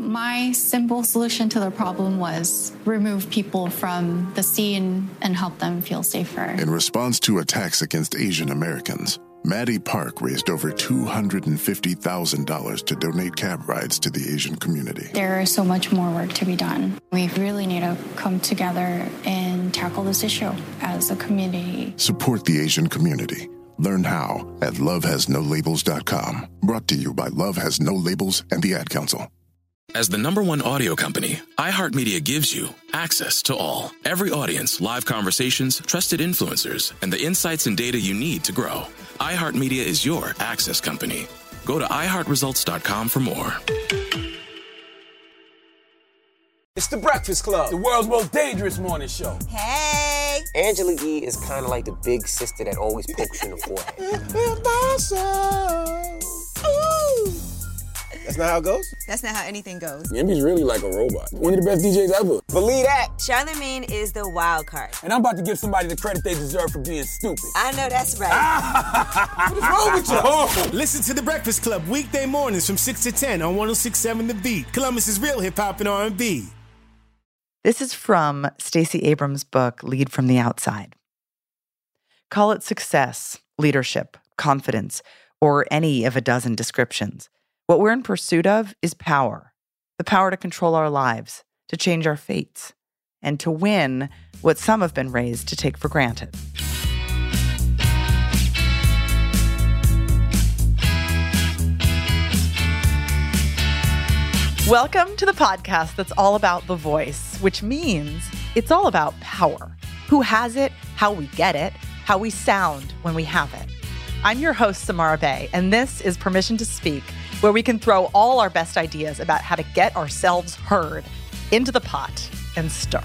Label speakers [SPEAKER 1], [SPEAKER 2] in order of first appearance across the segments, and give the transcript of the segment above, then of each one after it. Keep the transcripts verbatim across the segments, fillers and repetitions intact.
[SPEAKER 1] My simple solution to the problem was remove people from the scene and help them feel safer.
[SPEAKER 2] In response to attacks against Asian Americans, Maddie Park raised over two hundred fifty thousand dollars to donate cab rides to the Asian community.
[SPEAKER 1] There is so much more work to be done. We really need to come together and tackle this issue as a community.
[SPEAKER 2] Support the Asian community. Learn how at love has no labels dot com. Brought to you by Love Has No Labels and the Ad Council.
[SPEAKER 3] As the number one audio company, iHeartMedia gives you access to all. Every audience, live conversations, trusted influencers, and the insights and data you need to grow. iHeartMedia is your access company. Go to i heart results dot com for more.
[SPEAKER 4] It's The Breakfast Club, the world's most dangerous morning show.
[SPEAKER 5] Hey!
[SPEAKER 6] Angela Yee is kind of like the big sister that always pokes you in the forehead.
[SPEAKER 4] Ooh. That's not how it goes?
[SPEAKER 5] That's not how anything goes.
[SPEAKER 4] Yemi's really like a robot. One of the best D Js ever.
[SPEAKER 6] Believe that.
[SPEAKER 5] Charlamagne is the wild card.
[SPEAKER 4] And I'm about to give somebody the credit they deserve for being stupid.
[SPEAKER 5] I know that's right.
[SPEAKER 4] What is wrong with you? Oh.
[SPEAKER 7] Listen to The Breakfast Club weekday mornings from six to ten on one oh six point seven The Beat. Columbus's real hip-hop and R and B.
[SPEAKER 8] This is from Stacey Abrams' book, Lead from the Outside. Call it success, leadership, confidence, or any of a dozen descriptions. What we're in pursuit of is power. The power to control our lives, to change our fates, and to win what some have been raised to take for granted. Welcome to the podcast that's all about the voice, which means it's all about power. Who has it, how we get it, how we sound when we have it. I'm your host, Samara Bay, and this is Permission to Speak, where we can throw all our best ideas about how to get ourselves heard into the pot and stir.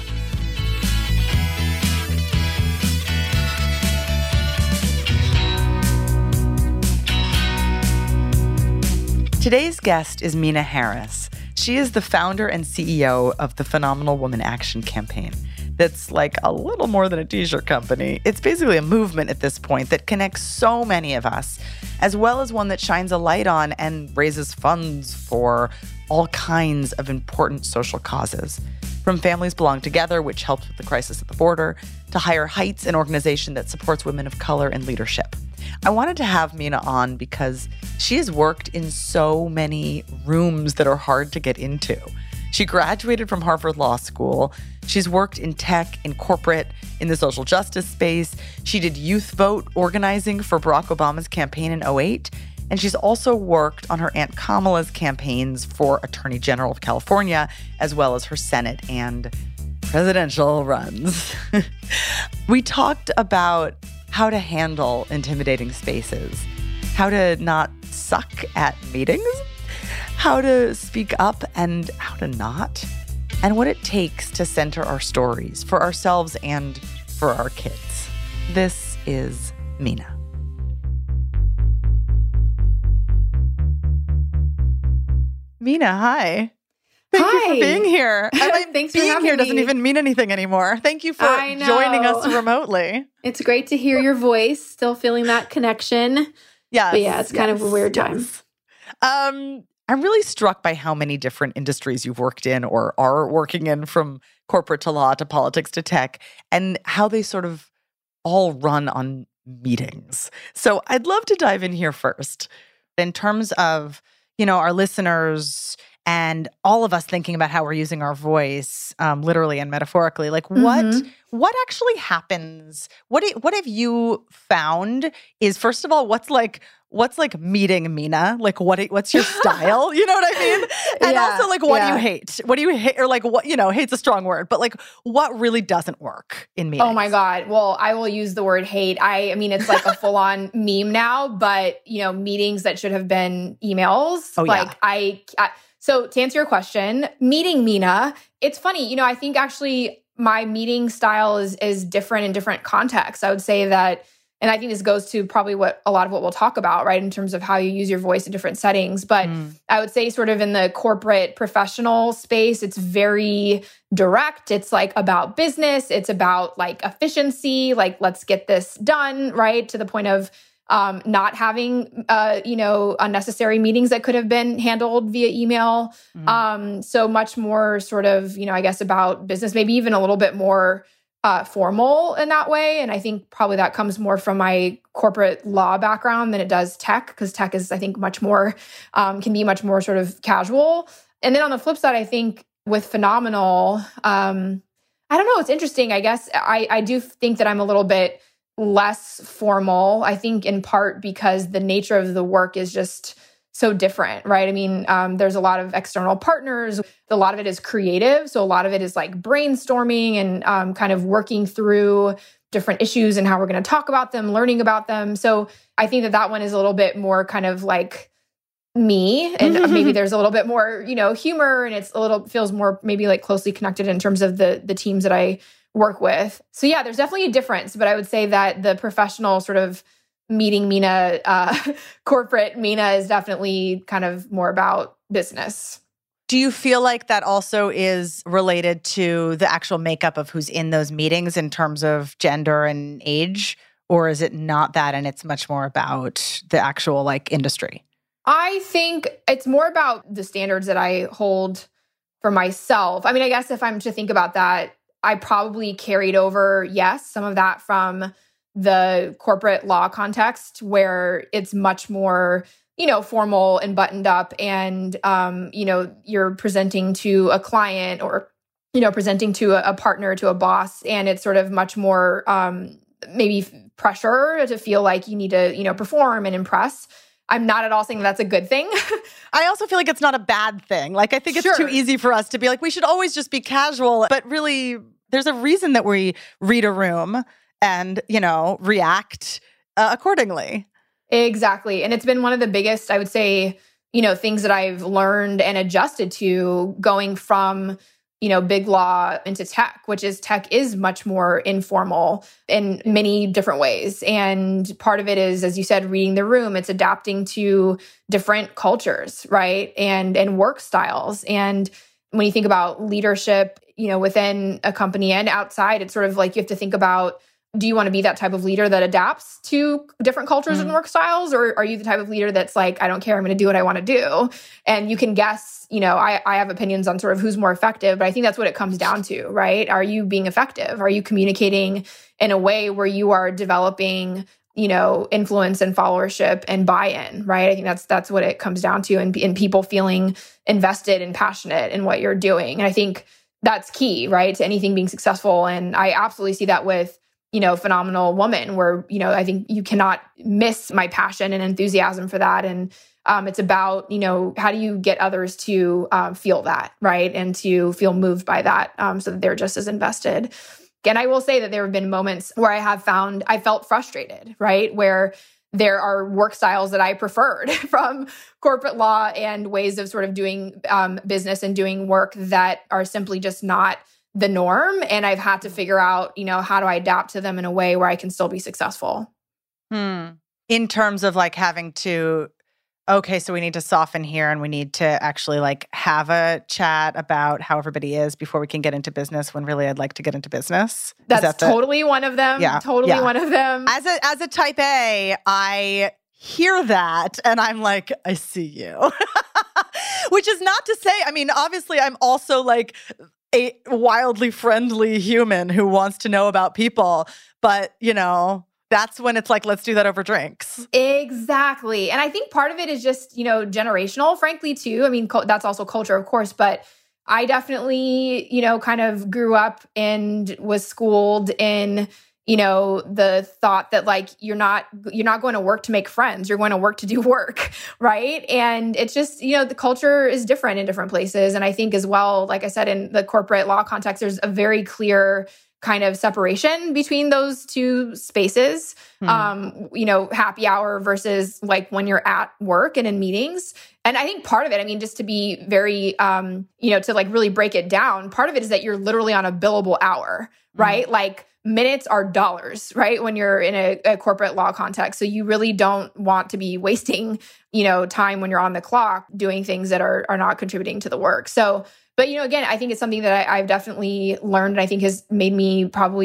[SPEAKER 8] Today's guest is Meena Harris. She is the founder and C E O of the Phenomenal Woman Action Campaign. That's like a little more than a t-shirt company. It's basically a movement at this point that connects so many of us, as well as one that shines a light on and raises funds for all kinds of important social causes. From Families Belong Together, which helps with the crisis at the border, to Higher Heights, an organization that supports women of color in leadership. I wanted to have Meena on because she has worked in so many rooms that are hard to get into. She graduated from Harvard Law School. She's worked in tech, in corporate, in the social justice space. She did youth vote organizing for Barack Obama's campaign in oh eight. And she's also worked on her Aunt Kamala's campaigns for Attorney General of California, as well as her Senate and presidential runs. We talked about how to handle intimidating spaces, how to not suck at meetings, how to speak up and how to not, and what it takes to center our stories for ourselves and for our kids. This is Meena. Meena, hi. Thank
[SPEAKER 9] Hi.
[SPEAKER 8] you for being here. I mean,
[SPEAKER 9] Thanks for
[SPEAKER 8] being
[SPEAKER 9] having
[SPEAKER 8] here doesn't
[SPEAKER 9] me.
[SPEAKER 8] even mean anything anymore. Thank you for
[SPEAKER 9] I know.
[SPEAKER 8] joining us remotely.
[SPEAKER 9] It's great to hear your voice, still feeling that connection.
[SPEAKER 8] Yes.
[SPEAKER 9] But yeah, it's kind
[SPEAKER 8] yes,
[SPEAKER 9] of a weird time.
[SPEAKER 8] yes. Um, I'm really struck by how many different industries you've worked in or are working in, from corporate to law to politics to tech, and how they sort of all run on meetings. So I'd love to dive in here first. In terms of, you know, our listeners and all of us thinking about how we're using our voice, um, literally and metaphorically, like what
[SPEAKER 9] Mhm.
[SPEAKER 8] what actually happens? What do, what have you found is, first of all, what's like what's like meeting Meena? Like what what's your style? You know what I mean? And
[SPEAKER 9] Yeah,
[SPEAKER 8] also like what do
[SPEAKER 9] yeah.
[SPEAKER 8] you hate? What do you hate? Or like what, you know, hate's a strong word, but like what really doesn't work in meetings?
[SPEAKER 9] Oh my God. Well, I will use the word hate. I, I mean, it's like a full on meme now, but you know, meetings that should have been emails.
[SPEAKER 8] Oh,
[SPEAKER 9] like
[SPEAKER 8] yeah.
[SPEAKER 9] I, I, so to answer your question, meeting Meena, it's funny, you know, I think actually my meeting style is, is different in different contexts. I would say that, and I think this goes to probably what a lot of what we'll talk about, right, in terms of how you use your voice in different settings. But
[SPEAKER 8] Mm.
[SPEAKER 9] I would say sort of in the corporate professional space, it's very direct. It's like about business. It's about like efficiency, like let's get this done, right, to the point of um, not having, uh, you know, unnecessary meetings that could have been handled via email. Mm-hmm. Um, so much more sort of, you know, I guess about business, maybe even a little bit more uh, formal in that way. And I think probably that comes more from my corporate law background than it does tech, because tech is, I think, much more, um, can be much more sort of casual. And then on the flip side, I think with Phenomenal, um, I don't know, it's interesting. I guess I, I do think that I'm a little bit less formal, I think in part because the nature of the work is just so different, right? I mean, um, there's a lot of external partners. A lot of it is creative. So a lot of it is like brainstorming and um, kind of working through different issues and how we're going to talk about them, learning about them. So I think that that one is a little bit more kind of like me, and maybe there's a little bit more, you know, humor, and it's a little, feels more maybe like closely connected in terms of the the teams that I work with. So yeah, there's definitely a difference, but I would say that the professional sort of meeting Mina, uh, corporate Mina is definitely kind of more about business.
[SPEAKER 8] Do you feel like that also is related to the actual makeup of who's in those meetings in terms of gender and age? Or is it not that and it's much more about the actual like industry?
[SPEAKER 9] I think it's more about the standards that I hold for myself. I mean, I guess if I'm to think about that, I probably carried over, yes, some of that from the corporate law context where it's much more, you know, formal and buttoned up, and, um, you know, you're presenting to a client or, you know, presenting to a, a partner, to a boss, and it's sort of much more um, maybe pressure to feel like you need to, you know, perform and impress. I'm not at all saying that's a good thing.
[SPEAKER 8] I also feel like it's not a bad thing. Like, I think it's
[SPEAKER 9] Sure.
[SPEAKER 8] too easy for us to be like, we should always just be casual. But really, there's a reason that we read a room and, you know, react uh, accordingly.
[SPEAKER 9] Exactly. And it's been one of the biggest, I would say, you know, things that I've learned and adjusted to going from, you know, big law into tech, which is tech is much more informal in many different ways. And part of it is, as you said, reading the room. It's adapting to different cultures, right? And and work styles. And when you think about leadership, you know, within a company and outside, it's sort of like you have to think about, do you want to be that type of leader that adapts to different cultures mm. and work styles? Or are you the type of leader that's like, I don't care, I'm going to do what I want to do? And you can guess, you know, I, I have opinions on sort of who's more effective, but I think that's what it comes down to, right? Are you being effective? Are you communicating in a way where you are developing, you know, influence and followership and buy-in, right? I think that's that's what it comes down to, and, and people feeling invested and passionate in what you're doing. And I think that's key, right, to anything being successful. And I absolutely see that with, you know, Phenomenal Woman, where, you know, I think you cannot miss my passion and enthusiasm for that. And um, it's about, you know, how do you get others to um, feel that, right? And to feel moved by that um, so that they're just as invested. And I will say that there have been moments where I have found, I felt frustrated, right? Where there are work styles that I preferred from corporate law and ways of sort of doing um, business and doing work that are simply just not the norm. And I've had to figure out, you know, how do I adapt to them in a way where I can still be successful?
[SPEAKER 8] Hmm. In terms of like having to, okay, so we need to soften here and we need to actually like have a chat about how everybody is before we can get into business, when really I'd like to get into business.
[SPEAKER 9] That's
[SPEAKER 8] that the,
[SPEAKER 9] totally one of them.
[SPEAKER 8] Yeah,
[SPEAKER 9] totally
[SPEAKER 8] yeah.
[SPEAKER 9] one of them.
[SPEAKER 8] As a, as a type A, I hear that and I'm like, I see you. Which is not to say, I mean, obviously I'm also like a wildly friendly human who wants to know about people. But, you know, that's when it's like, let's do that over drinks.
[SPEAKER 9] Exactly. And I think part of it is just, you know, generational, frankly, too. I mean, co- that's also culture, of course. But I definitely, you know, kind of grew up and was schooled in, you know, the thought that like, you're not, you're not going to work to make friends. You're going to work to do work. Right. And it's just, you know, the culture is different in different places. And I think as well, like I said, in the corporate law context, there's a very clear kind of separation between those two spaces. Hmm. Um, you know, happy hour versus like when you're at work and in meetings. And I think part of it, I mean, just to be very, um, you know, to like really break it down, part of it is that you're literally on a billable hour, right? Hmm. Like, minutes are dollars, right? When you're in a, a corporate law context. So you really don't want to be wasting, you know, time when you're on the clock doing things that are are not contributing to the work. So, but, you know, again, I think it's something that I, I've definitely learned and I think has made me probably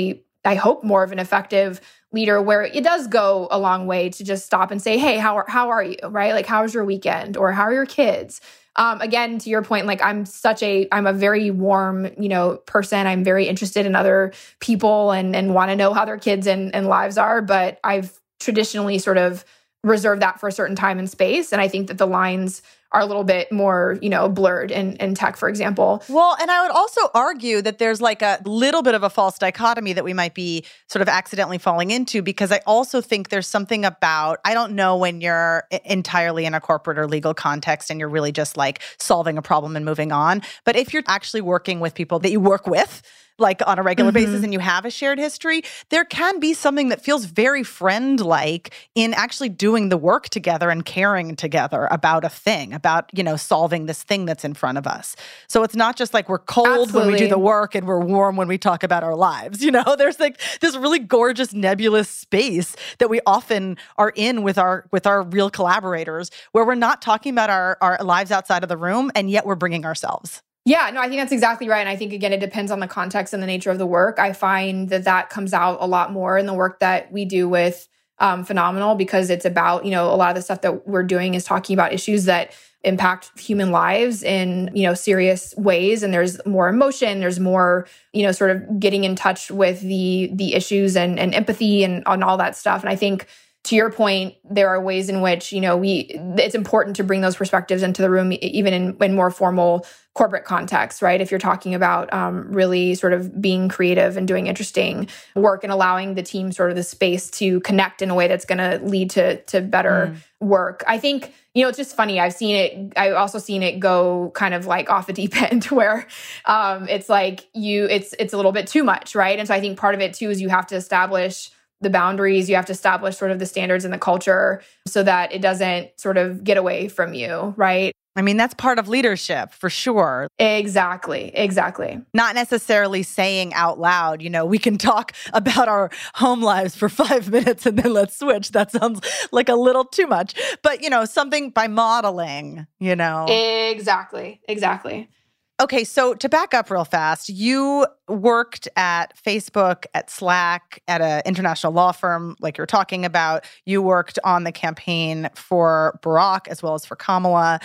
[SPEAKER 9] I hope, more of an effective leader, where it does go a long way to just stop and say, hey, how are, how are you, right? Like, how's your weekend? Or how are your kids? Um, again, to your point, like I'm such a, I'm a very warm, you know, person. I'm very interested in other people and and want to know how their kids and, and lives are. But I've traditionally sort of reserved that for a certain time and space. And I think that the lines are a little bit more, you know, blurred in, in tech, for example.
[SPEAKER 8] Well, and I would also argue that there's like a little bit of a false dichotomy that we might be sort of accidentally falling into, because I also think there's something about, I don't know when you're entirely in a corporate or legal context and you're really just like solving a problem and moving on. But if you're actually working with people that you work with, like on a regular mm-hmm. basis, and you have a shared history, there can be something that feels very friend-like in actually doing the work together and caring together about a thing, about, you know, solving this thing that's in front of us. So it's not just like we're cold Absolutely. when we do the work and we're warm when we talk about our lives. You know, there's like this really gorgeous nebulous space that we often are in with our with our real collaborators, where we're not talking about our, our lives outside of the room, and yet we're bringing ourselves.
[SPEAKER 9] Yeah, no, I think that's exactly right. And I think, again, it depends on the context and the nature of the work. I find that that comes out a lot more in the work that we do with um, Phenomenal, because it's about, you know, a lot of the stuff that we're doing is talking about issues that impact human lives in, you know, serious ways. And there's more emotion, there's more, you know, sort of getting in touch with the the issues and, and empathy and on all that stuff. And I think, to your point, there are ways in which, you know, we, it's important to bring those perspectives into the room, even in, in more formal corporate contexts, right? If you're talking about um, really sort of being creative and doing interesting work and allowing the team sort of the space to connect in a way that's going to lead to to better mm. work. I think, you know, it's just funny. I've seen it, I've also seen it go kind of like off the deep end where um, it's like you, it's it's a little bit too much, right? And so I think part of it too is you have to establish the boundaries, you have to establish sort of the standards and the culture so that it doesn't sort of get away from you, right?
[SPEAKER 8] I mean, that's part of leadership for sure.
[SPEAKER 9] Exactly, exactly.
[SPEAKER 8] Not necessarily saying out loud, you know, we can talk about our home lives for five minutes and then let's switch. That sounds like a little too much. But, you know, something by modeling, you know.
[SPEAKER 9] Exactly, exactly.
[SPEAKER 8] Okay, so to back up real fast, you worked at Facebook, at Slack, at an international law firm like you're talking about. You worked on the campaign for Barack as well as for Kamala.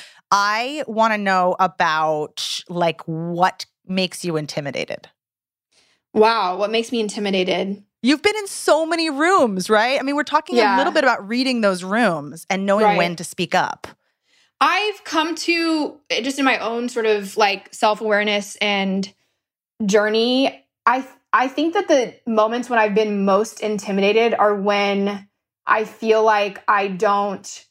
[SPEAKER 8] I want to know about like what makes you intimidated.
[SPEAKER 9] Wow, what makes me intimidated?
[SPEAKER 8] You've been in so many rooms, right? I mean, we're talking yeah. a little bit about reading those rooms and knowing right. when to speak up.
[SPEAKER 9] I've come to, just in my own sort of like self-awareness and journey, I I think that the moments when I've been most intimidated are when I feel like I don't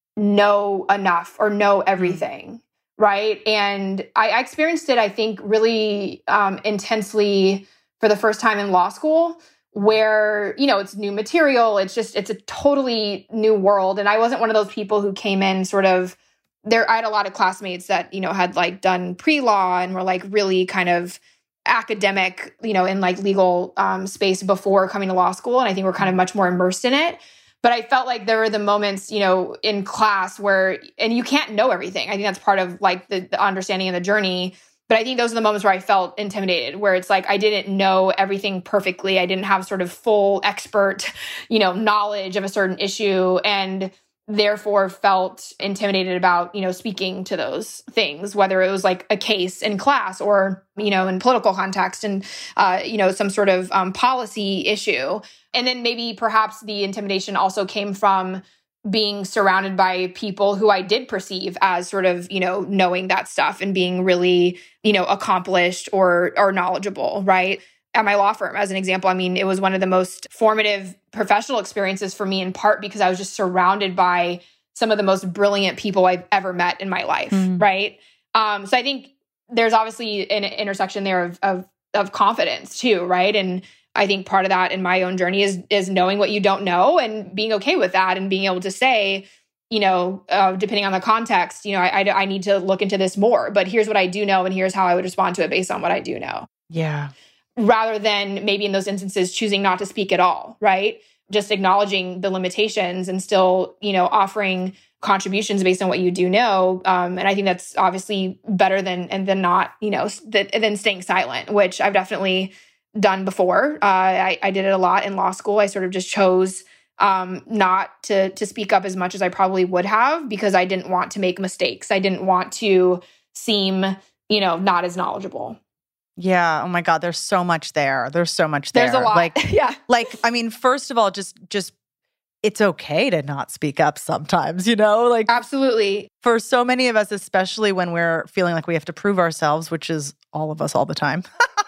[SPEAKER 9] know enough or know everything, right? And I, I experienced it, I think, really um, intensely for the first time in law school, where, you know, it's new material. It's just, it's a totally new world. And I wasn't one of those people who came in sort of, there, I had a lot of classmates that, you know, had like done pre-law and were like really kind of academic, you know, in like legal um, space before coming to law school. And I think we're kind of much more immersed in it. But I felt like there were the moments, you know, in class where, and you can't know everything. I think that's part of like the, the understanding of the journey. But I think those are the moments where I felt intimidated, where it's like I didn't know everything perfectly. I didn't have sort of full expert, you know, knowledge of a certain issue, and therefore felt intimidated about, you know, speaking to those things, whether it was like a case in class or, you know, in political context and, uh, you know, some sort of um, policy issue. And then maybe perhaps the intimidation also came from being surrounded by people who I did perceive as sort of, you know, knowing that stuff and being really, you know, accomplished or or knowledgeable, right? At my law firm, as an example, I mean, it was one of the most formative professional experiences for me, in part because I was just surrounded by some of the most brilliant people I've ever met in my life, mm-hmm. right? Um, so I think there's obviously an intersection there of, of of confidence too, right? And I think part of that in my own journey is is knowing what you don't know and being okay with that and being able to say, you know, uh, depending on the context, you know, I, I I need to look into this more, but here's what I do know and here's how I would respond to it based on what I do know.
[SPEAKER 8] Yeah.
[SPEAKER 9] Rather than maybe in those instances choosing not to speak at all, right? Just acknowledging the limitations and still, you know, offering contributions based on what you do know. Um, and I think that's obviously better than and than not, you know, th- than staying silent, which I've definitely done before. Uh, I, I did it a lot in law school. I sort of just chose um, not to to speak up as much as I probably would have because I didn't want to make mistakes. I didn't want to seem, you know, not as knowledgeable.
[SPEAKER 8] Yeah. Oh my God. There's so much there. There's so much there.
[SPEAKER 9] There's a lot.
[SPEAKER 8] Like,
[SPEAKER 9] yeah.
[SPEAKER 8] Like, I mean, first of all, just just it's okay to not speak up sometimes, you know? Like,
[SPEAKER 9] absolutely.
[SPEAKER 8] For so many of us, especially when we're feeling like we have to prove ourselves, which is all of us all the time.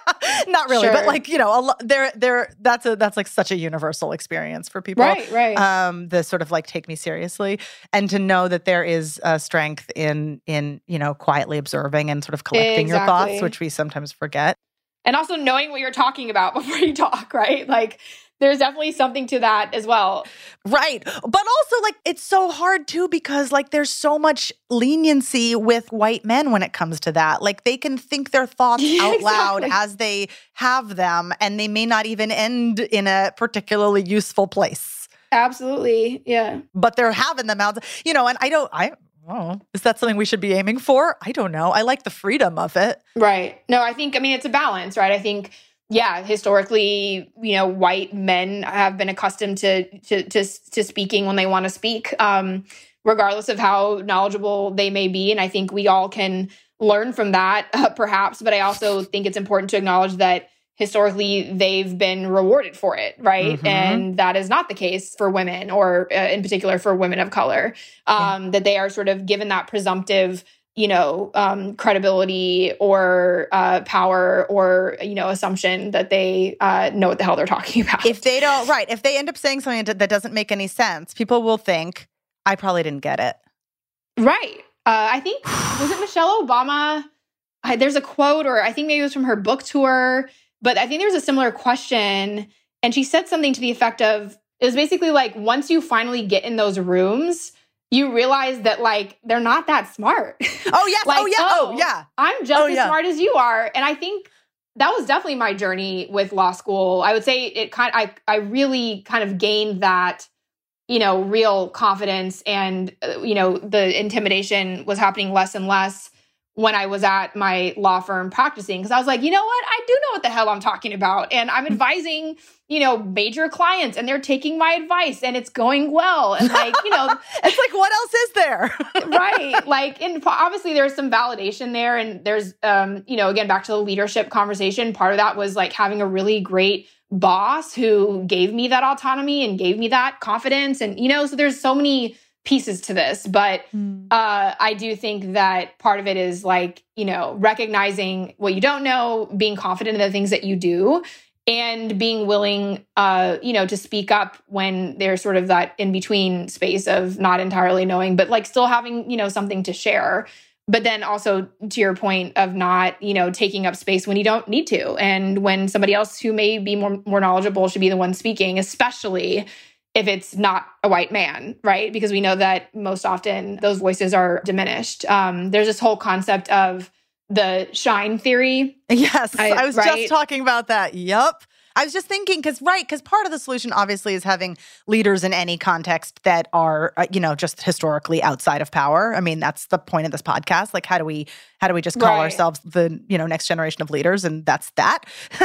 [SPEAKER 8] Not really,
[SPEAKER 9] sure.
[SPEAKER 8] but like, you know, a lo- there, there, that's a, that's like such a universal experience for people.
[SPEAKER 9] Right, right.
[SPEAKER 8] Um, the sort of like take me seriously, and to know that there is a strength in, in, you know, quietly observing and sort of collecting
[SPEAKER 9] exactly.
[SPEAKER 8] your thoughts, which we sometimes forget.
[SPEAKER 9] And also knowing what you're talking about before you talk, right? Like, there's definitely something to that as well.
[SPEAKER 8] Right. But also, like, it's so hard, too, because, like, there's so much leniency with white men when it comes to that. Like, they can think their thoughts
[SPEAKER 9] yeah,
[SPEAKER 8] out
[SPEAKER 9] exactly.
[SPEAKER 8] loud as they have them, and they may not even end in a particularly useful place.
[SPEAKER 9] Absolutely. Yeah.
[SPEAKER 8] But they're having them out, you know, and I don't, I, oh, is that something we should be aiming for? I don't know. I like the freedom of it.
[SPEAKER 9] Right. No, I think, I mean, it's a balance, right? I think, yeah, historically, you know, white men have been accustomed to to to, to speaking when they want to speak, um, regardless of how knowledgeable they may be. And I think we all can learn from that, uh, perhaps. But I also think it's important to acknowledge that historically they've been rewarded for it, right? Mm-hmm. And that is not the case for women, or uh, in particular for women of color, um, yeah. that they are sort of given that presumptive, you know, um, credibility or uh, power or, you know, assumption that they uh, know what the hell they're talking about.
[SPEAKER 8] If they don't, right, if they end up saying something that doesn't make any sense, people will think, I probably didn't get it.
[SPEAKER 9] Right. Uh, I think, was it Michelle Obama? I, there's a quote, or I think maybe it was from her book tour, but I think there was a similar question. And she said something to the effect of, it was basically like, once you finally get in those rooms, you realize that, like, they're not that smart.
[SPEAKER 8] Oh, yes.
[SPEAKER 9] like,
[SPEAKER 8] oh, yeah. Oh, oh, yeah.
[SPEAKER 9] I'm just
[SPEAKER 8] oh,
[SPEAKER 9] as
[SPEAKER 8] yeah.
[SPEAKER 9] smart as you are. And I think that was definitely my journey with law school. I would say it kind of, I, I really kind of gained that, you know, real confidence, and, uh, you know, the intimidation was happening less and less when I was at my law firm practicing. Because I was like, you know what? I do know what the hell I'm talking about. And I'm advising, you know, major clients, and they're taking my advice, and it's going well. And, like, you know.
[SPEAKER 8] It's like, what else is there?
[SPEAKER 9] Right. Like, and obviously there's some validation there. And there's, um, you know, again, back to the leadership conversation, part of that was like having a really great boss who gave me that autonomy and gave me that confidence. And, you know, so there's so many pieces to this, but mm. uh, I do think that part of it is, like, you know, recognizing what you don't know, being confident in the things that you do, and being willing, uh, you know, to speak up when there's sort of that in-between space of not entirely knowing, but, like, still having, you know, something to share. But then also, to your point of not, you know, taking up space when you don't need to, and when somebody else who may be more, more knowledgeable should be the one speaking, especially if it's not a white man, right? Because we know that most often those voices are diminished. Um, there's this whole concept of the shine theory.
[SPEAKER 8] Yes, I, I was
[SPEAKER 9] right?
[SPEAKER 8] just talking about that. Yup. I was just thinking, because, right, because part of the solution obviously is having leaders in any context that are, uh, you know, just historically outside of power. I mean, that's the point of this podcast. Like, how do we, how do we just call
[SPEAKER 9] right.
[SPEAKER 8] ourselves the, you know, next generation of leaders? And that's that.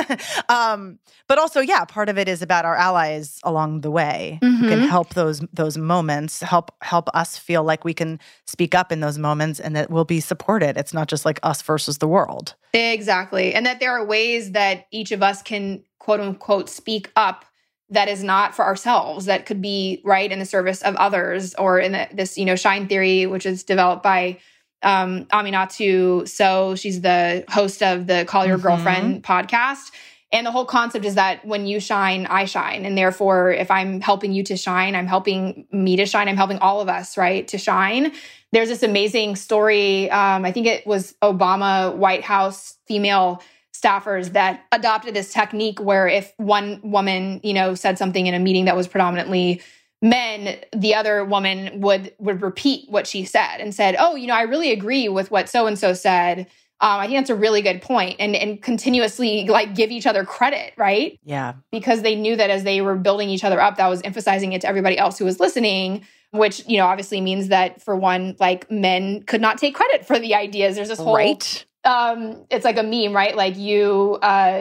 [SPEAKER 8] um, but also, yeah, part of it is about our allies along the way
[SPEAKER 9] mm-hmm.
[SPEAKER 8] who can help those, those moments, help, help us feel like we can speak up in those moments, and that we'll be supported. It's not just like us versus the world.
[SPEAKER 9] Exactly. And that there are ways that each of us can, quote unquote, speak up that is not for ourselves, that could be, right, in the service of others, or in the, this, you know, shine theory, which is developed by um, Aminatou So. She's the host of the Call Your mm-hmm. Girlfriend podcast. And the whole concept is that when you shine, I shine. And therefore, if I'm helping you to shine, I'm helping me to shine. I'm helping all of us, right, to shine. There's this amazing story. Um, I think it was Obama White House female staffers that adopted this technique where if one woman, you know, said something in a meeting that was predominantly men, the other woman would would repeat what she said and said, oh, you know, I really agree with what so-and-so said. Um, I think that's a really good point. And and continuously, like, give each other credit, right?
[SPEAKER 8] Yeah.
[SPEAKER 9] Because they knew that as they were building each other up, that was emphasizing it to everybody else who was listening, which, you know, obviously means that, for one, like, men could not take credit for the ideas. There's this whole...
[SPEAKER 8] Right.
[SPEAKER 9] Um, it's like a meme, right? Like, you, uh,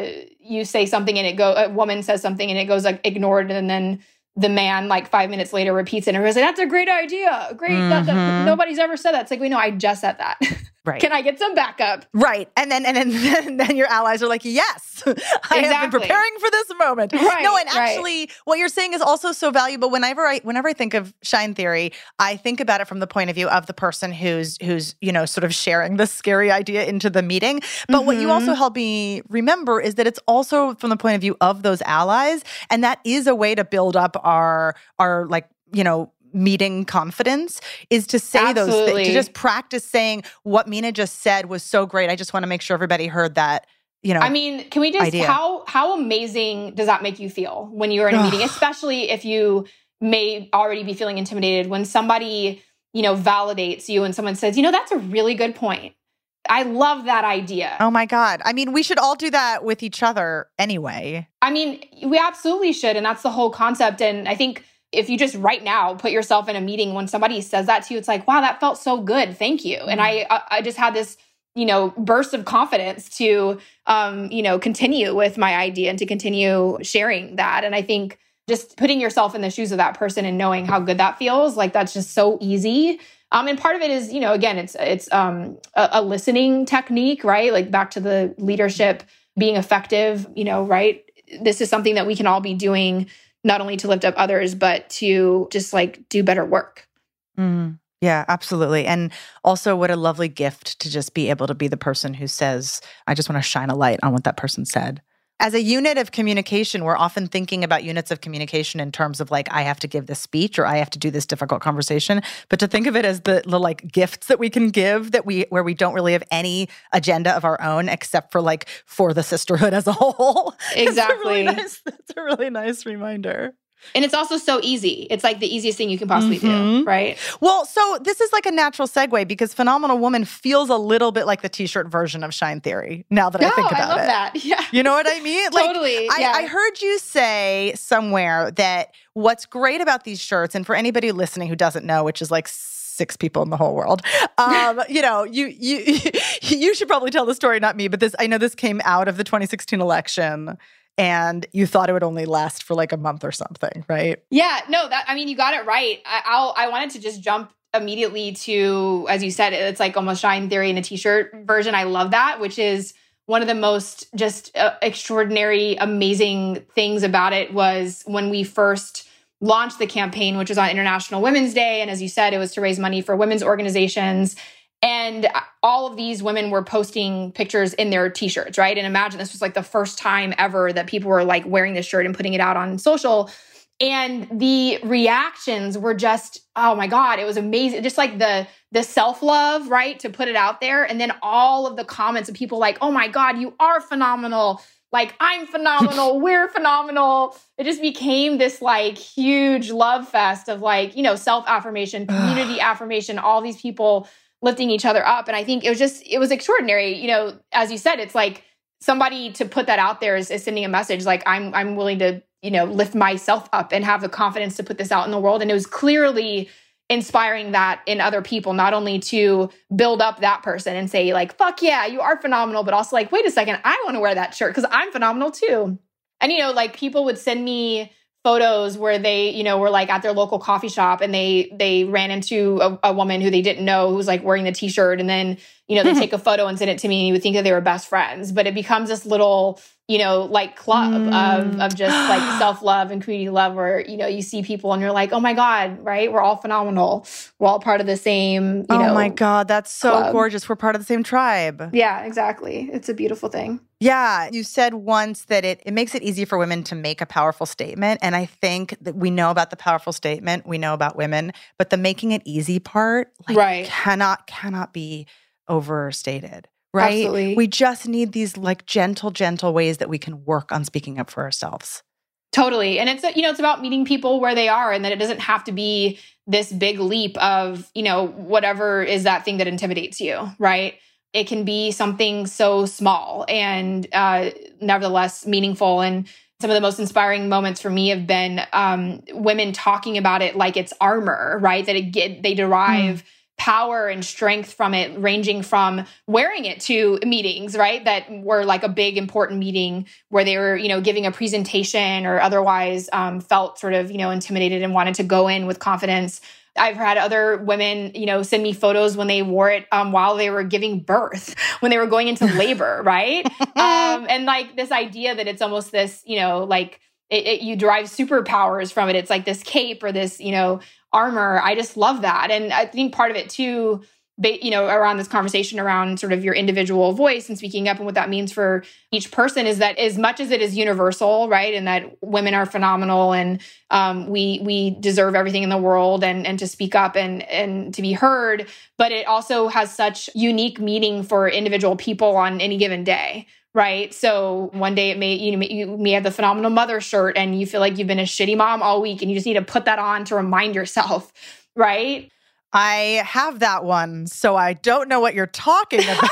[SPEAKER 9] you say something and it go, a woman says something and it goes like ignored, and then the man like five minutes later repeats it and everybody's like, that's a great idea. Great.
[SPEAKER 8] Mm-hmm.
[SPEAKER 9] That, that, nobody's ever said that. It's like, we know, I just said that.
[SPEAKER 8] Right.
[SPEAKER 9] Can I get some backup?
[SPEAKER 8] Right. And then and then, then, then your allies are like, yes, I
[SPEAKER 9] exactly.
[SPEAKER 8] have been preparing for this moment.
[SPEAKER 9] Right,
[SPEAKER 8] no, and
[SPEAKER 9] right.
[SPEAKER 8] actually what you're saying is also so valuable. Whenever I whenever I think of Shine Theory, I think about it from the point of view of the person who's who's, you know, sort of sharing this scary idea into the meeting. But mm-hmm. what you also help me remember is that it's also from the point of view of those allies. And that is a way to build up our our like, you know, meeting confidence, is to say
[SPEAKER 9] Absolutely.
[SPEAKER 8] those things, to just practice saying what Mina just said was so great. I just want to make sure everybody heard that, you know.
[SPEAKER 9] I mean, can we just,
[SPEAKER 8] idea.
[SPEAKER 9] how how amazing does that make you feel when you're in a meeting, especially if you may already be feeling intimidated, when somebody, you know, validates you and someone says, you know, that's a really good point. I love that idea.
[SPEAKER 8] Oh my God. I mean, we should all do that with each other anyway.
[SPEAKER 9] I mean, we absolutely should. And that's the whole concept. And I think if you just right now put yourself in a meeting, when somebody says that to you, it's like, wow, that felt so good. Thank you. Mm-hmm. And I, I just had this, you know, burst of confidence to, um, you know, continue with my idea and to continue sharing that. And I think just putting yourself in the shoes of that person and knowing how good that feels, like that's just so easy. Um, and part of it is, you know, again, it's, it's um, a, a listening technique, right? Like back to the leadership being effective, you know, right? This is something that we can all be doing, not only to lift up others, but to just like do better work.
[SPEAKER 8] Mm, yeah, absolutely. And also what a lovely gift to just be able to be the person who says, I just want to shine a light on what that person said. As a unit of communication, we're often thinking about units of communication in terms of like, I have to give this speech or I have to do this difficult conversation. But to think of it as the, the like gifts that we can give that we, where we don't really have any agenda of our own except for like for the sisterhood as a whole.
[SPEAKER 9] Exactly.
[SPEAKER 8] That's a really nice, that's a really nice reminder.
[SPEAKER 9] And it's also so easy. It's like the easiest thing you can possibly
[SPEAKER 8] mm-hmm.
[SPEAKER 9] do, right?
[SPEAKER 8] Well, so this is like a natural segue because Phenomenal Woman feels a little bit like the t-shirt version of Shine Theory now that
[SPEAKER 9] no,
[SPEAKER 8] I think about it.
[SPEAKER 9] I love
[SPEAKER 8] it.
[SPEAKER 9] that. Yeah.
[SPEAKER 8] You know what I mean? Like,
[SPEAKER 9] totally.
[SPEAKER 8] I,
[SPEAKER 9] yeah.
[SPEAKER 8] I heard you say somewhere that what's great about these shirts, and for anybody listening who doesn't know, which is like six people in the whole world, um, you know, you you you should probably tell the story, not me, but this I know this came out of the twenty sixteen election. And you thought it would only last for like a month or something, right?
[SPEAKER 9] Yeah, no, that, I mean, you got it right. I, I'll, I wanted to just jump immediately to, as you said, it's like almost Shine Theory in a t-shirt version. I love that, which is one of the most just uh, extraordinary, amazing things about it was when we first launched the campaign, which was on International Women's Day. And as you said, it was to raise money for women's organizations. And all of these women were posting pictures in their t-shirts, right? And imagine this was like the first time ever that people were like wearing this shirt and putting it out on social. And the reactions were just, oh my God, it was amazing. Just like the the self-love, right? To put it out there. And then all of the comments of people like, oh my God, you are phenomenal. Like, I'm phenomenal. We're phenomenal. It just became this like huge love fest of like, you know, self-affirmation, community affirmation, all these people lifting each other up. And I think it was just, it was extraordinary. You know, as you said, it's like somebody to put that out there is, is sending a message like, I'm I'm willing to, you know, lift myself up and have the confidence to put this out in the world. And it was clearly inspiring that in other people, not only to build up that person and say like, fuck yeah, you are phenomenal, but also like, wait a second, I want to wear that shirt because I'm phenomenal too. And, you know, like people would send me photos where they, you know, were like at their local coffee shop and they they ran into a, a woman who they didn't know who was like wearing the t-shirt. And then, you know, they take a photo and send it to me and you would think that they were best friends. But it becomes this little, you know, like club mm. of, of just like self-love and community love where, you know, you see people and you're like, oh my God, right? We're all phenomenal. We're all part of the same, you
[SPEAKER 8] oh
[SPEAKER 9] know.
[SPEAKER 8] Oh my God, that's so
[SPEAKER 9] club.
[SPEAKER 8] gorgeous. We're part of the same tribe.
[SPEAKER 9] Yeah, exactly. It's a beautiful thing.
[SPEAKER 8] Yeah. You said once that it, it makes it easy for women to make a powerful statement. And I think that we know about the powerful statement, we know about women, but the making it easy part like,
[SPEAKER 9] right.
[SPEAKER 8] cannot, cannot be overstated. Right?
[SPEAKER 9] Absolutely.
[SPEAKER 8] We just need these like gentle, gentle ways that we can work on speaking up for ourselves.
[SPEAKER 9] Totally. And it's, you know, it's about meeting people where they are and that it doesn't have to be this big leap of, you know, whatever is that thing that intimidates you, right? It can be something so small and uh, nevertheless meaningful. And some of the most inspiring moments for me have been um, women talking about it like it's armor, right? That it get, they derive mm. power and strength from it, ranging from wearing it to meetings, right? That were like a big, important meeting where they were, you know, giving a presentation or otherwise um, felt sort of, you know, intimidated and wanted to go in with confidence. I've had other women, you know, send me photos when they wore it um, while they were giving birth, when they were going into labor, right? um, and like this idea that it's almost this, you know, like it, it, you derive superpowers from it. It's like this cape or this, you know, armor. I just love that. And I think part of it too, you know, around this conversation around sort of your individual voice and speaking up and what that means for each person is that as much as it is universal, right? And that women are phenomenal and um, we we deserve everything in the world and, and to speak up and, and to be heard, but it also has such unique meaning for individual people on any given day. Right. So one day it may, you know, you may have the phenomenal mother shirt and you feel like you've been a shitty mom all week and you just need to put that on to remind yourself. Right.
[SPEAKER 8] I have that one. So I don't know what you're talking about.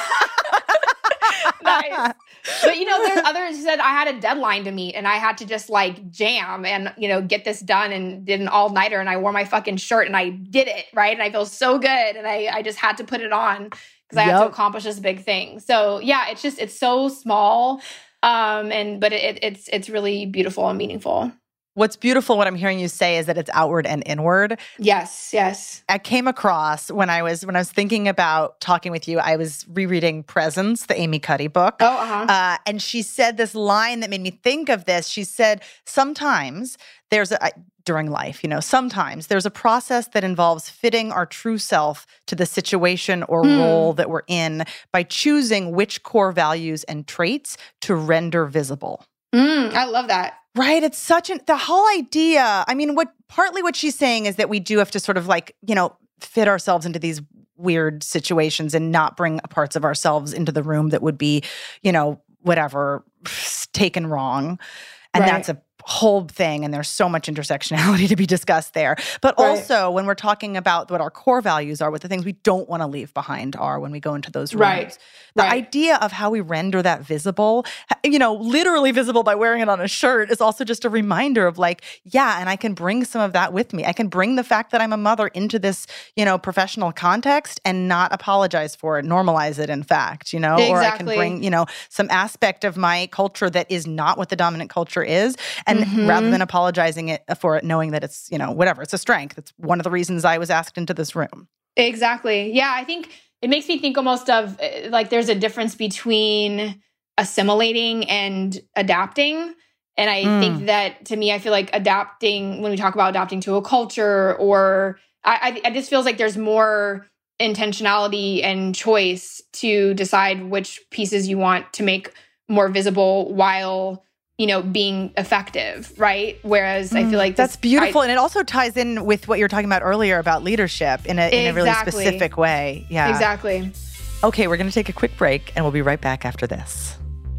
[SPEAKER 9] Nice. But, you know, there's others who said I had a deadline to meet and I had to just like jam and, you know, get this done and did an all-nighter and I wore my fucking shirt and I did it. Right. And I feel so good. And I, I just had to put it on. Because I yep. had to accomplish this big thing. So yeah, it's just, it's so small. Um, and, but it, it's, it's really beautiful and meaningful.
[SPEAKER 8] What's beautiful, what I'm hearing you say is that it's outward and inward.
[SPEAKER 9] Yes, yes.
[SPEAKER 8] I came across when I was, when I was thinking about talking with you, I was rereading Presence, the Amy Cuddy book.
[SPEAKER 9] Oh, uh-huh.
[SPEAKER 8] Uh, and she said this line that made me think of this. She said, sometimes there's a, during life, you know, sometimes there's a process that involves fitting our true self to the situation or mm. role that we're in by choosing which core values and traits to render visible.
[SPEAKER 9] Mm, I love that.
[SPEAKER 8] Right. It's such an, the whole idea. I mean, what partly what she's saying is that we do have to sort of like, you know, fit ourselves into these weird situations and not bring parts of ourselves into the room that would be, you know, whatever, taken wrong. And right. that's a whole thing. And there's so much intersectionality to be discussed there. But right. also when we're talking about what our core values are, what the things we don't want to leave behind are when we go into those rooms.
[SPEAKER 9] Right.
[SPEAKER 8] The
[SPEAKER 9] right.
[SPEAKER 8] idea of how we render that visible, you know, literally visible by wearing it on a shirt is also just a reminder of like, yeah, and I can bring some of that with me. I can bring the fact that I'm a mother into this, you know, professional context and not apologize for it, normalize it, in fact, you know,
[SPEAKER 9] exactly.
[SPEAKER 8] or I can bring, you know, some aspect of my culture that is not what the dominant culture is. And mm-hmm. rather than apologizing it for it, knowing that it's, you know, whatever, it's a strength. It's one of the reasons I was asked into this room.
[SPEAKER 9] Exactly. Yeah, I think it makes me think almost of like there's a difference between assimilating and adapting. And I mm. think that to me, I feel like adapting, when we talk about adapting to a culture or I, I, it just feels like there's more intentionality and choice to decide which pieces you want to make more visible while, you know, being effective, right? Whereas mm, I feel like this,
[SPEAKER 8] that's beautiful.
[SPEAKER 9] I,
[SPEAKER 8] and it also ties in with what you were talking about earlier about leadership in a, in exactly. a really specific way. Yeah,
[SPEAKER 9] exactly.
[SPEAKER 8] Okay, we're going to take a quick break and we'll be right back after this.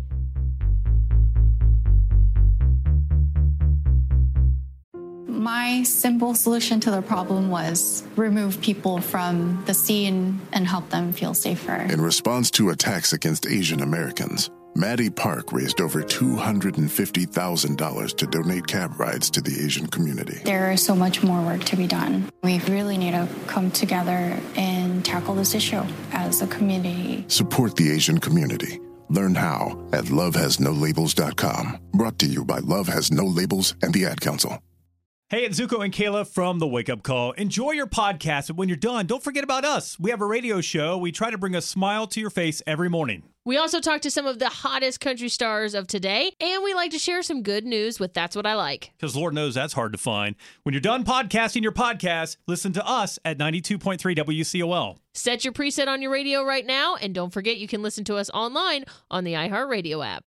[SPEAKER 1] My simple solution to the problem was remove people from the scene and help them feel safer.
[SPEAKER 2] In response to attacks against Asian Americans, Maddie Park raised over two hundred fifty thousand dollars to donate cab rides to the Asian community.
[SPEAKER 1] There is so much more work to be done. We really need to come together and tackle this issue as a community.
[SPEAKER 2] Support the Asian community. Learn how at love has no labels dot com. Brought to you by Love Has No Labels and the Ad Council.
[SPEAKER 10] Hey, it's Zuko and Kayla from The Wake Up Call. Enjoy your podcast, and when you're done, don't forget about us. We have a radio show. We try to bring a smile to your face every morning.
[SPEAKER 11] We also talk to some of the hottest country stars of today, and we like to share some good news with That's What I Like.
[SPEAKER 10] Because Lord knows that's hard to find. When you're done podcasting your podcast, listen to us at ninety-two point three W C O L.
[SPEAKER 11] Set your preset on your radio right now, and don't forget you can listen to us online on the iHeartRadio app.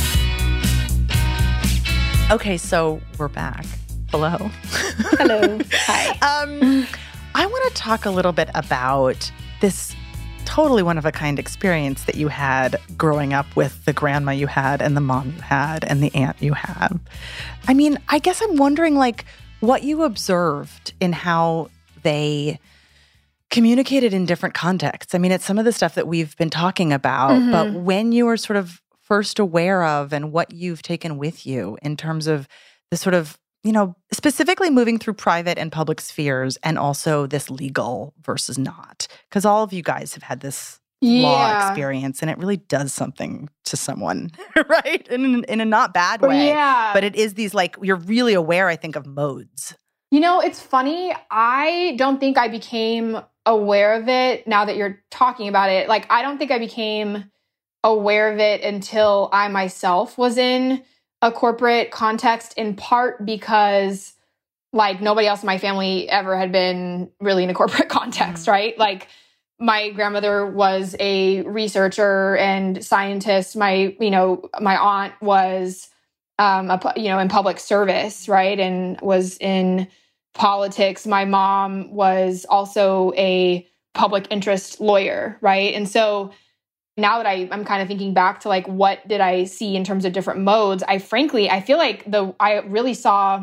[SPEAKER 8] Okay, so we're back. Hello.
[SPEAKER 9] Hello. Hi.
[SPEAKER 8] Um, I want to talk a little bit about this totally one-of-a-kind experience that you had growing up with the grandma you had and the mom you had and the aunt you had. I mean, I guess I'm wondering, like, what you observed in how they communicated in different contexts. I mean, it's some of the stuff that we've been talking about, mm-hmm. but when you were sort of first aware of and what you've taken with you in terms of the sort of you know, specifically moving through private and public spheres and also this legal versus not. Because all of you guys have had this
[SPEAKER 9] yeah.
[SPEAKER 8] law experience and it really does something to someone, right? In, in a not bad way.
[SPEAKER 9] Yeah.
[SPEAKER 8] But it is these like, you're really aware, I think, of modes.
[SPEAKER 9] You know, it's funny. I don't think I became aware of it now that you're talking about it. Like, I don't think I became aware of it until I myself was in a corporate context, in part because like nobody else in my family ever had been really in a corporate context, mm-hmm. right? Like my grandmother was a researcher and scientist. My, you know, my aunt was, um, a, you know, in public service, right? And was in politics. My mom was also a public interest lawyer, right? And so now that I, I'm kind of thinking back to like, what did I see in terms of different modes? I frankly, I feel like the I really saw,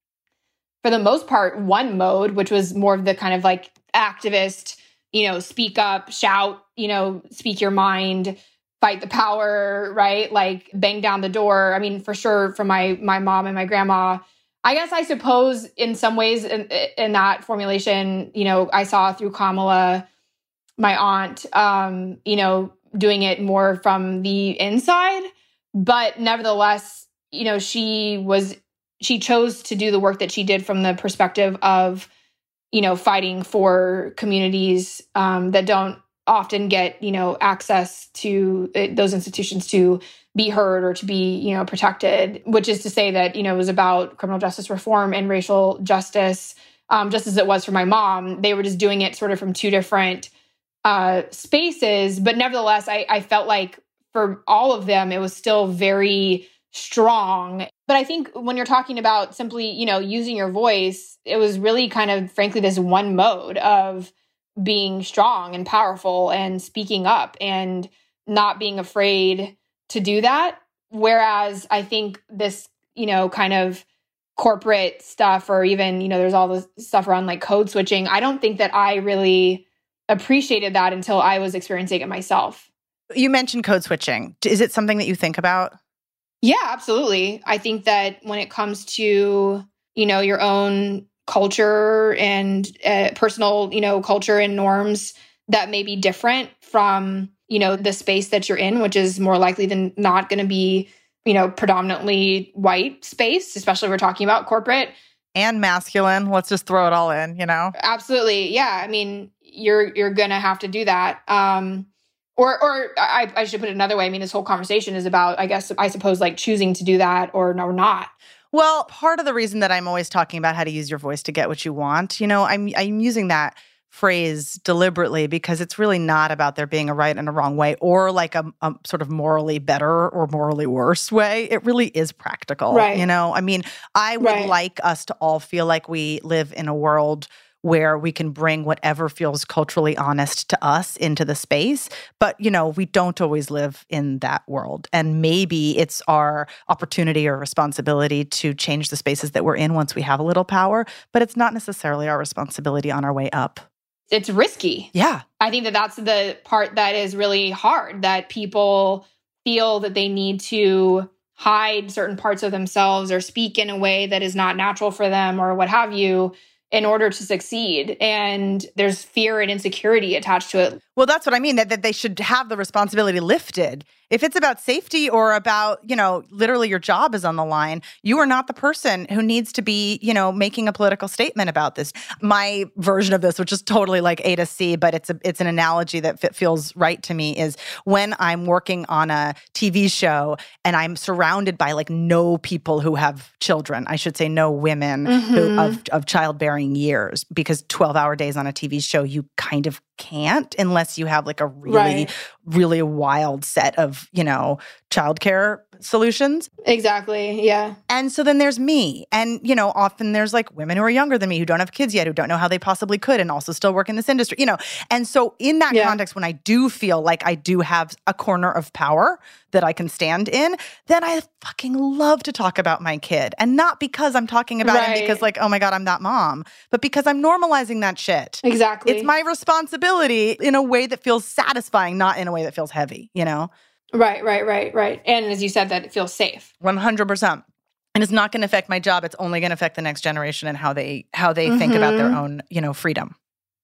[SPEAKER 9] for the most part, one mode, which was more of the kind of like activist, you know, speak up, shout, you know, speak your mind, fight the power, right? Like bang down the door. I mean, for sure, from my my mom and my grandma. I guess I suppose in some ways in, in that formulation, you know, I saw through Kamala, my aunt, um, you know, doing it more from the inside, but nevertheless, you know, she was, she chose to do the work that she did from the perspective of, you know, fighting for communities um, that don't often get, you know, access to uh, those institutions to be heard or to be, you know, protected, which is to say that, you know, it was about criminal justice reform and racial justice, um, just as it was for my mom. They were just doing it sort of from two different Uh, spaces, but nevertheless, I, I felt like for all of them, it was still very strong. But I think when you're talking about simply, you know, using your voice, it was really kind of, frankly, this one mode of being strong and powerful and speaking up and not being afraid to do that. Whereas I think this, you know, kind of corporate stuff, or even, you know, there's all this stuff around like code switching. I don't think that I really appreciated that until I was experiencing it myself.
[SPEAKER 8] You mentioned code switching. Is it something that you think about?
[SPEAKER 9] Yeah, absolutely. I think that when it comes to, you know, your own culture and uh, personal, you know, culture and norms that may be different from, you know, the space that you're in, which is more likely than not going to be, you know, predominantly white space, especially if we're talking about corporate.
[SPEAKER 8] And masculine. Let's just throw it all in, you know?
[SPEAKER 9] Absolutely. Yeah. I mean, you're you're going to have to do that. Um, or or I, I should put it another way. I mean, this whole conversation is about, I guess, I suppose, like choosing to do that or, or not.
[SPEAKER 8] Well, part of the reason that I'm always talking about how to use your voice to get what you want, you know, I'm I'm using that phrase deliberately because it's really not about there being a right and a wrong way or like a, a sort of morally better or morally worse way. It really is practical,
[SPEAKER 9] right.
[SPEAKER 8] You know? I mean, I would
[SPEAKER 9] right.
[SPEAKER 8] like us to all feel like we live in a world where we can bring whatever feels culturally honest to us into the space. But, you know, we don't always live in that world. And maybe it's our opportunity or responsibility to change the spaces that we're in once we have a little power, but it's not necessarily our responsibility on our way up.
[SPEAKER 9] It's risky.
[SPEAKER 8] Yeah.
[SPEAKER 9] I think that that's the part that is really hard, that people feel that they need to hide certain parts of themselves or speak in a way that is not natural for them or what have you, in order to succeed. And there's fear and insecurity attached to it.
[SPEAKER 8] Well, that's what I mean, that, that they should have the responsibility lifted. If it's about safety or about, you know, literally your job is on the line, you are not the person who needs to be, you know, making a political statement about this. My version of this, which is totally like A to C, but it's a, it's an analogy that f- feels right to me, is when I'm working on a T V show and I'm surrounded by like no people who have children, I should say no women
[SPEAKER 9] mm-hmm.
[SPEAKER 8] who of, of childbearing years, because twelve-hour days on a T V show, you kind of can't unless you have like a really,
[SPEAKER 9] right.
[SPEAKER 8] really wild set of, you know, childcare solutions.
[SPEAKER 9] Exactly. Yeah.
[SPEAKER 8] And so then there's me. And, you know, often there's like women who are younger than me who don't have kids yet, who don't know how they possibly could and also still work in this industry, you know. And so in that
[SPEAKER 9] yeah.
[SPEAKER 8] context, when I do feel like I do have a corner of power that I can stand in, then I fucking love to talk about my kid. And not because I'm talking about
[SPEAKER 9] right.
[SPEAKER 8] him because like, oh my God, I'm that mom, but because I'm normalizing that shit.
[SPEAKER 9] Exactly.
[SPEAKER 8] It's my responsibility in a way that feels satisfying, not in a way that feels heavy, you know?
[SPEAKER 9] Right, right, right, right. And as you said, that it feels safe.
[SPEAKER 8] one hundred percent. And it's not going to affect my job. It's only going to affect the next generation and how they how they mm-hmm. think about their own, you know, freedom.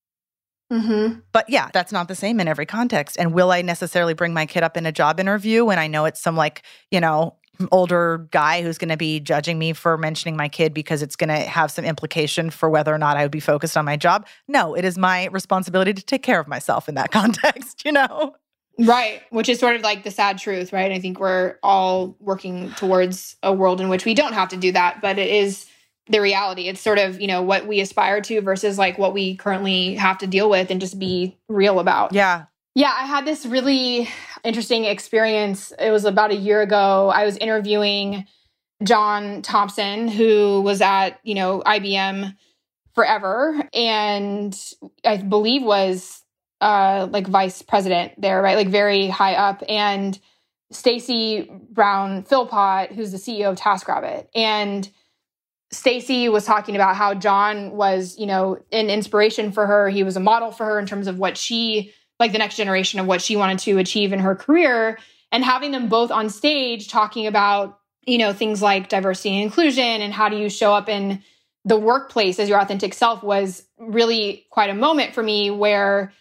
[SPEAKER 9] Mm-hmm.
[SPEAKER 8] But yeah, that's not the same in every context. And will I necessarily bring my kid up in a job interview when I know it's some like, you know, older guy who's going to be judging me for mentioning my kid because it's going to have some implication for whether or not I would be focused on my job? No, it is my responsibility to take care of myself in that context, you know?
[SPEAKER 9] Right. Which is sort of like the sad truth, right? I think we're all working towards a world in which we don't have to do that, but it is the reality. It's sort of, you know, what we aspire to versus like what we currently have to deal with and just be real about.
[SPEAKER 8] Yeah.
[SPEAKER 9] Yeah. I had this really interesting experience. It was about a year ago. I was interviewing John Thompson, who was at, you know, I B M forever. And I believe was uh, like vice president there, right? Like very high up. And Stacey Brown Philpott, who's the C E O of TaskRabbit. And Stacey was talking about how John was, you know, an inspiration for her. He was a model for her in terms of what she, like the next generation of what she wanted to achieve in her career. And having them both on stage talking about, you know, things like diversity and inclusion and how do you show up in the workplace as your authentic self was really quite a moment for me where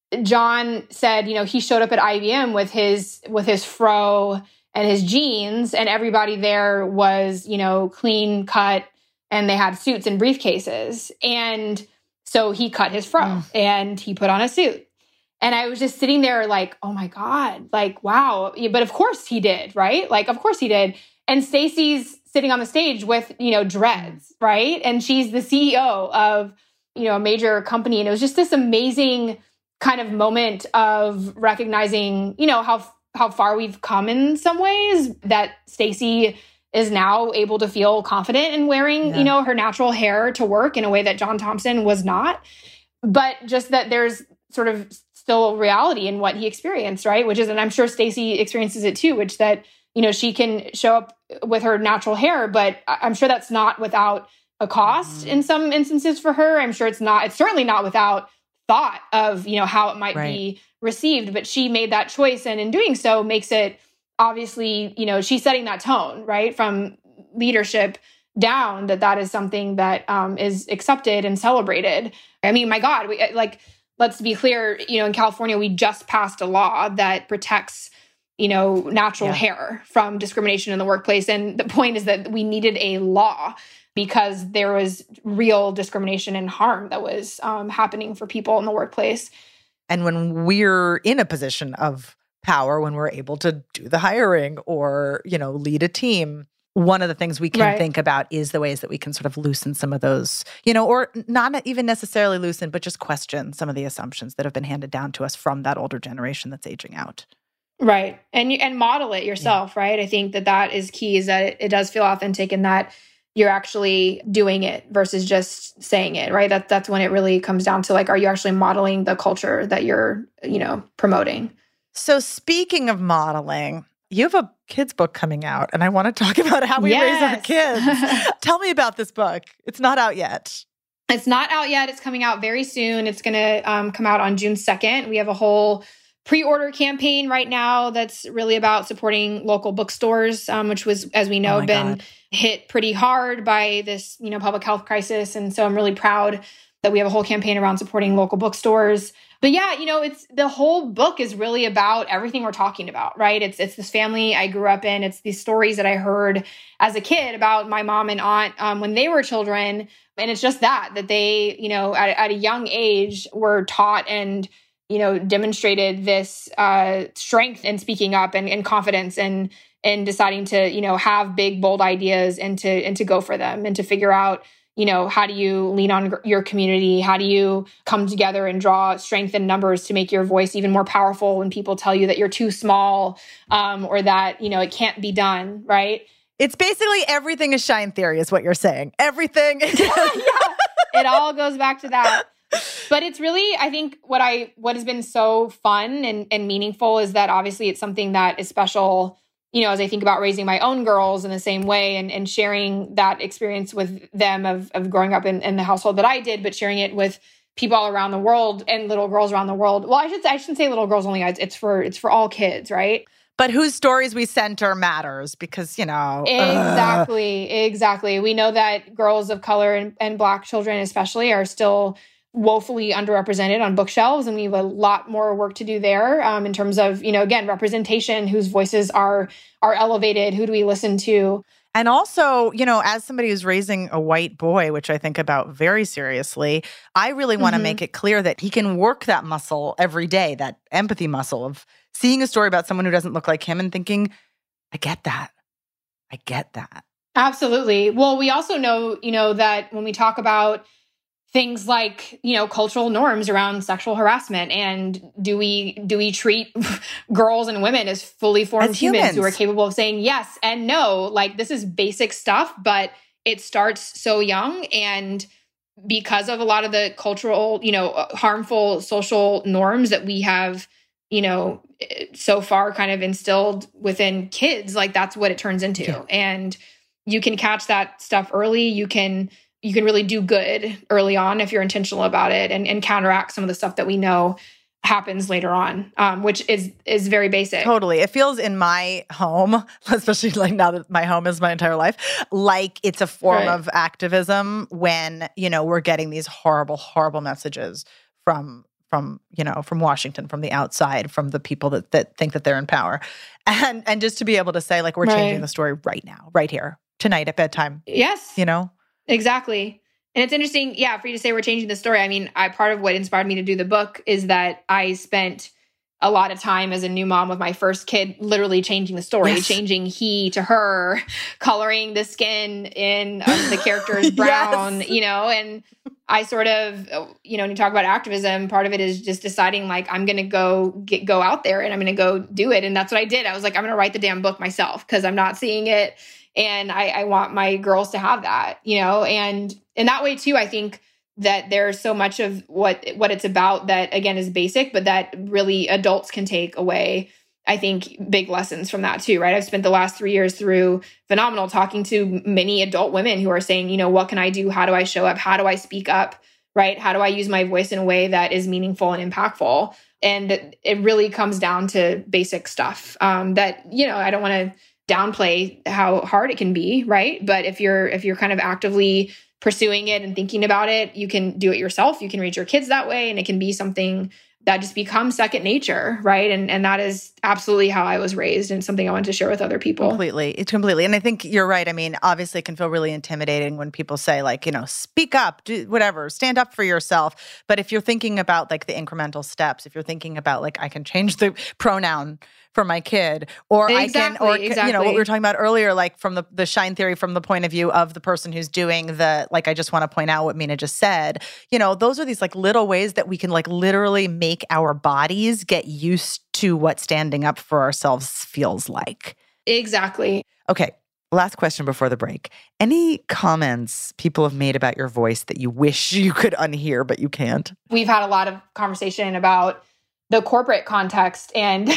[SPEAKER 9] John said, you know, he showed up at I B M with his, with his fro and his jeans and everybody there was, you know, clean cut and they had suits and briefcases. And so he cut his fro mm. and he put on a suit. And I was just sitting there like, oh my God, like, wow. But of course he did, right? Like, of course he did. And Stacey's sitting on the stage with, you know, dreads, right? And she's the C E O of, you know, a major company. And it was just this amazing kind of moment of recognizing, you know, how how far we've come in some ways, that Stacey is now able to feel confident in wearing, yeah. you know, her natural hair to work in a way that John Thompson was not. But just that there's sort of still reality in what he experienced, right? Which is, and I'm sure Stacey experiences it too, which that, you know, she can show up with her natural hair, but I'm sure that's not without a cost mm. in some instances for her. I'm sure it's not, it's certainly not without thought of, you know, how it might right. be received, but she made that choice. And in doing so makes it obviously, you know, she's setting that tone, right? From leadership down, that that is something that um, is accepted and celebrated. I mean, my God, we, like, let's be clear, you know, in California, we just passed a law that protects, you know, natural yeah. hair from discrimination in the workplace. And the point is that we needed a law because there was real discrimination and harm that was um, happening for people in the workplace.
[SPEAKER 8] And when we're in a position of power, when we're able to do the hiring or, you know, lead a team, one of the things we can right. think about is the ways that we can sort of loosen some of those, you know, or not even necessarily loosen, but just question some of the assumptions that have been handed down to us from that older generation that's aging out.
[SPEAKER 9] Right. And you, and model it yourself, yeah. right? I think that that is key, is that it, it does feel authentic and that you're actually doing it versus just saying it, right? That that's when it really comes down to like, are you actually modeling the culture that you're, you know, promoting?
[SPEAKER 8] So speaking of modeling, you have a kids book coming out and I want to talk about how we
[SPEAKER 9] yes.
[SPEAKER 8] raise our kids. Tell me about this book. It's not out yet.
[SPEAKER 9] It's not out yet. It's coming out very soon. It's going to um, come out on June second. We have a whole pre-order campaign right now that's really about supporting local bookstores, um, which was, as we know,
[SPEAKER 8] oh
[SPEAKER 9] been
[SPEAKER 8] God.
[SPEAKER 9] hit pretty hard by this, you know, public health crisis. And so I'm really proud that we have a whole campaign around supporting local bookstores. But yeah, you know, it's the whole book is really about everything we're talking about, right? It's it's this family I grew up in. It's these stories that I heard as a kid about my mom and aunt um, when they were children. And it's just that, that they, you know, at, at a young age were taught and, you know, demonstrated this uh, strength in speaking up and, and confidence and and deciding to, you know, have big, bold ideas and to and to go for them and to figure out, you know, how do you lean on your community? How do you come together and draw strength in numbers to make your voice even more powerful when people tell you that you're too small um, or that, you know, it can't be done, right?
[SPEAKER 8] It's basically everything is shine theory is what you're saying. Everything.
[SPEAKER 9] yeah, yeah. It all goes back to that. But it's really, I think what I what has been so fun and, and meaningful is that obviously it's something that is special, you know, as I think about raising my own girls in the same way and, and sharing that experience with them of, of growing up in, in the household that I did, but sharing it with people all around the world and little girls around the world. Well, I should I shouldn't say little girls only. It's for it's for all kids, right?
[SPEAKER 8] But whose stories we center matters because, you know.
[SPEAKER 9] Exactly,
[SPEAKER 8] ugh.
[SPEAKER 9] exactly. We know that girls of color and, and Black children especially are still woefully underrepresented on bookshelves. And we have a lot more work to do there um, in terms of, you know, again, representation, whose voices are are elevated, who do we listen to?
[SPEAKER 8] And also, you know, as somebody who's raising a white boy, which I think about very seriously, I really want to
[SPEAKER 9] Mhm.
[SPEAKER 8] make it clear that he can work that muscle every day, that empathy muscle of seeing a story about someone who doesn't look like him and thinking, I get that. I get that.
[SPEAKER 9] Absolutely. Well, we also know, you know, that when we talk about things like, you know, cultural norms around sexual harassment and do we do we treat girls and women as fully formed
[SPEAKER 8] As
[SPEAKER 9] humans,
[SPEAKER 8] humans.
[SPEAKER 9] who are capable of saying yes and no? Like, this is basic stuff, but it starts so young. And because of a lot of the cultural, you know, harmful social norms that we have, you know, so far kind of instilled within kids, like that's what it turns into.
[SPEAKER 8] Yeah.
[SPEAKER 9] And you can catch that stuff early. You can you can really do good early on if you're intentional about it, and, and counteract some of the stuff that we know happens later on, um, which is is very basic.
[SPEAKER 8] Totally. It feels in my home, especially like now that my home is my entire life, like it's a form
[SPEAKER 9] Right.
[SPEAKER 8] of activism when, you know, we're getting these horrible, horrible messages from from, you know, from Washington, from the outside, from the people that that think that they're in power. And and just to be able to say, like, we're changing
[SPEAKER 9] Right.
[SPEAKER 8] the story right now, right here, tonight at bedtime,
[SPEAKER 9] Yes.
[SPEAKER 8] you know?
[SPEAKER 9] Exactly. And it's interesting, yeah, for you to say we're changing the story. I mean, I part of what inspired me to do the book is that I spent a lot of time as a new mom with my first kid literally changing the story,
[SPEAKER 8] Yes.
[SPEAKER 9] changing he to her, coloring the skin in um, the character's brown,
[SPEAKER 8] Yes.
[SPEAKER 9] you know, and I sort of, you know, when you talk about activism, part of it is just deciding like, I'm going to go get, go out there and I'm going to go do it. And that's what I did. I was like, I'm going to write the damn book myself because I'm not seeing it. And I, I want my girls to have that, you know, and in that way too, I think that there's so much of what, what it's about that again is basic, but that really adults can take away, I think, big lessons from that too, right? I've spent the last three years through Phenomenal talking to many adult women who are saying, you know, what can I do? How do I show up? How do I speak up? Right? How do I use my voice in a way that is meaningful and impactful? And it really comes down to basic stuff um, that, you know, I don't want to downplay how hard it can be, right? But if you're if you're kind of actively pursuing it and thinking about it, you can do it yourself. You can reach your kids that way, and it can be something that just becomes second nature, right? And and that is absolutely how I was raised, and something I want to share with other people.
[SPEAKER 8] Completely. It's completely. And I think you're right. I mean, obviously it can feel really intimidating when people say like, you know, speak up, do whatever, stand up for yourself. But if you're thinking about like the incremental steps, if you're thinking about like, I can change the pronoun for my kid, or
[SPEAKER 9] Exactly,
[SPEAKER 8] I can, or, you know, what
[SPEAKER 9] exactly.
[SPEAKER 8] we were talking about earlier, like from the, the shine theory, from the point of view of the person who's doing the, like, I just want to point out what Mina just said, you know, those are these like little ways that we can like literally make our bodies get used to what standing up for ourselves feels like.
[SPEAKER 9] Exactly.
[SPEAKER 8] Okay. Last question before the break. Any comments people have made about your voice that you wish you could unhear, but you can't?
[SPEAKER 9] We've had a lot of conversation about the corporate context and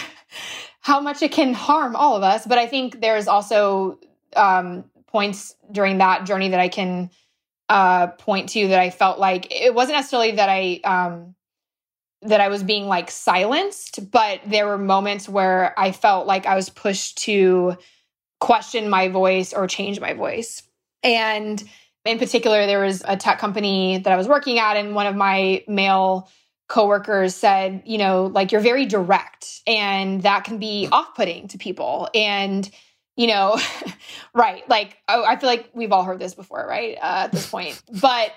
[SPEAKER 9] how much it can harm all of us. But I think there's also um, points during that journey that I can uh, point to that I felt like it wasn't necessarily that I um, that I was being like silenced, but there were moments where I felt like I was pushed to question my voice or change my voice. And in particular, there was a tech company that I was working at, and one of my male coworkers said, you know, like, you're very direct, and that can be off-putting to people. And, you know, right. Like, oh, I feel like we've all heard this before, right? Uh, at this point. But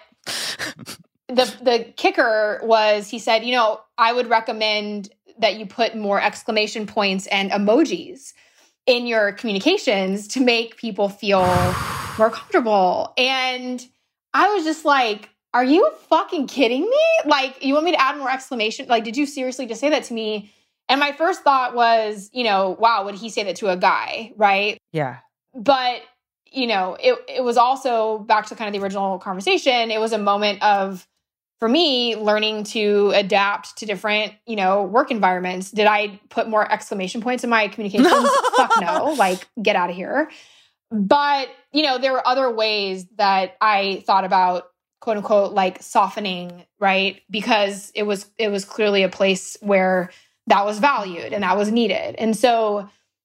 [SPEAKER 9] the the kicker was, he said, you know, I would recommend that you put more exclamation points and emojis in your communications to make people feel more comfortable. And I was just like, are you fucking kidding me? Like, you want me to add more exclamation? Like, did you seriously just say that to me? And my first thought was, you know, wow, would he say that to a guy? Right.
[SPEAKER 8] Yeah.
[SPEAKER 9] But, you know, it, it was also back to kind of the original conversation. It was a moment of, for me, learning to adapt to different, you know, work environments. Did I put more exclamation points in my communications? Fuck no. Like, get out of here. But, you know, there were other ways that I thought about, quote unquote, like softening, right? Because it was, it was clearly a place where that was valued and that was needed. And so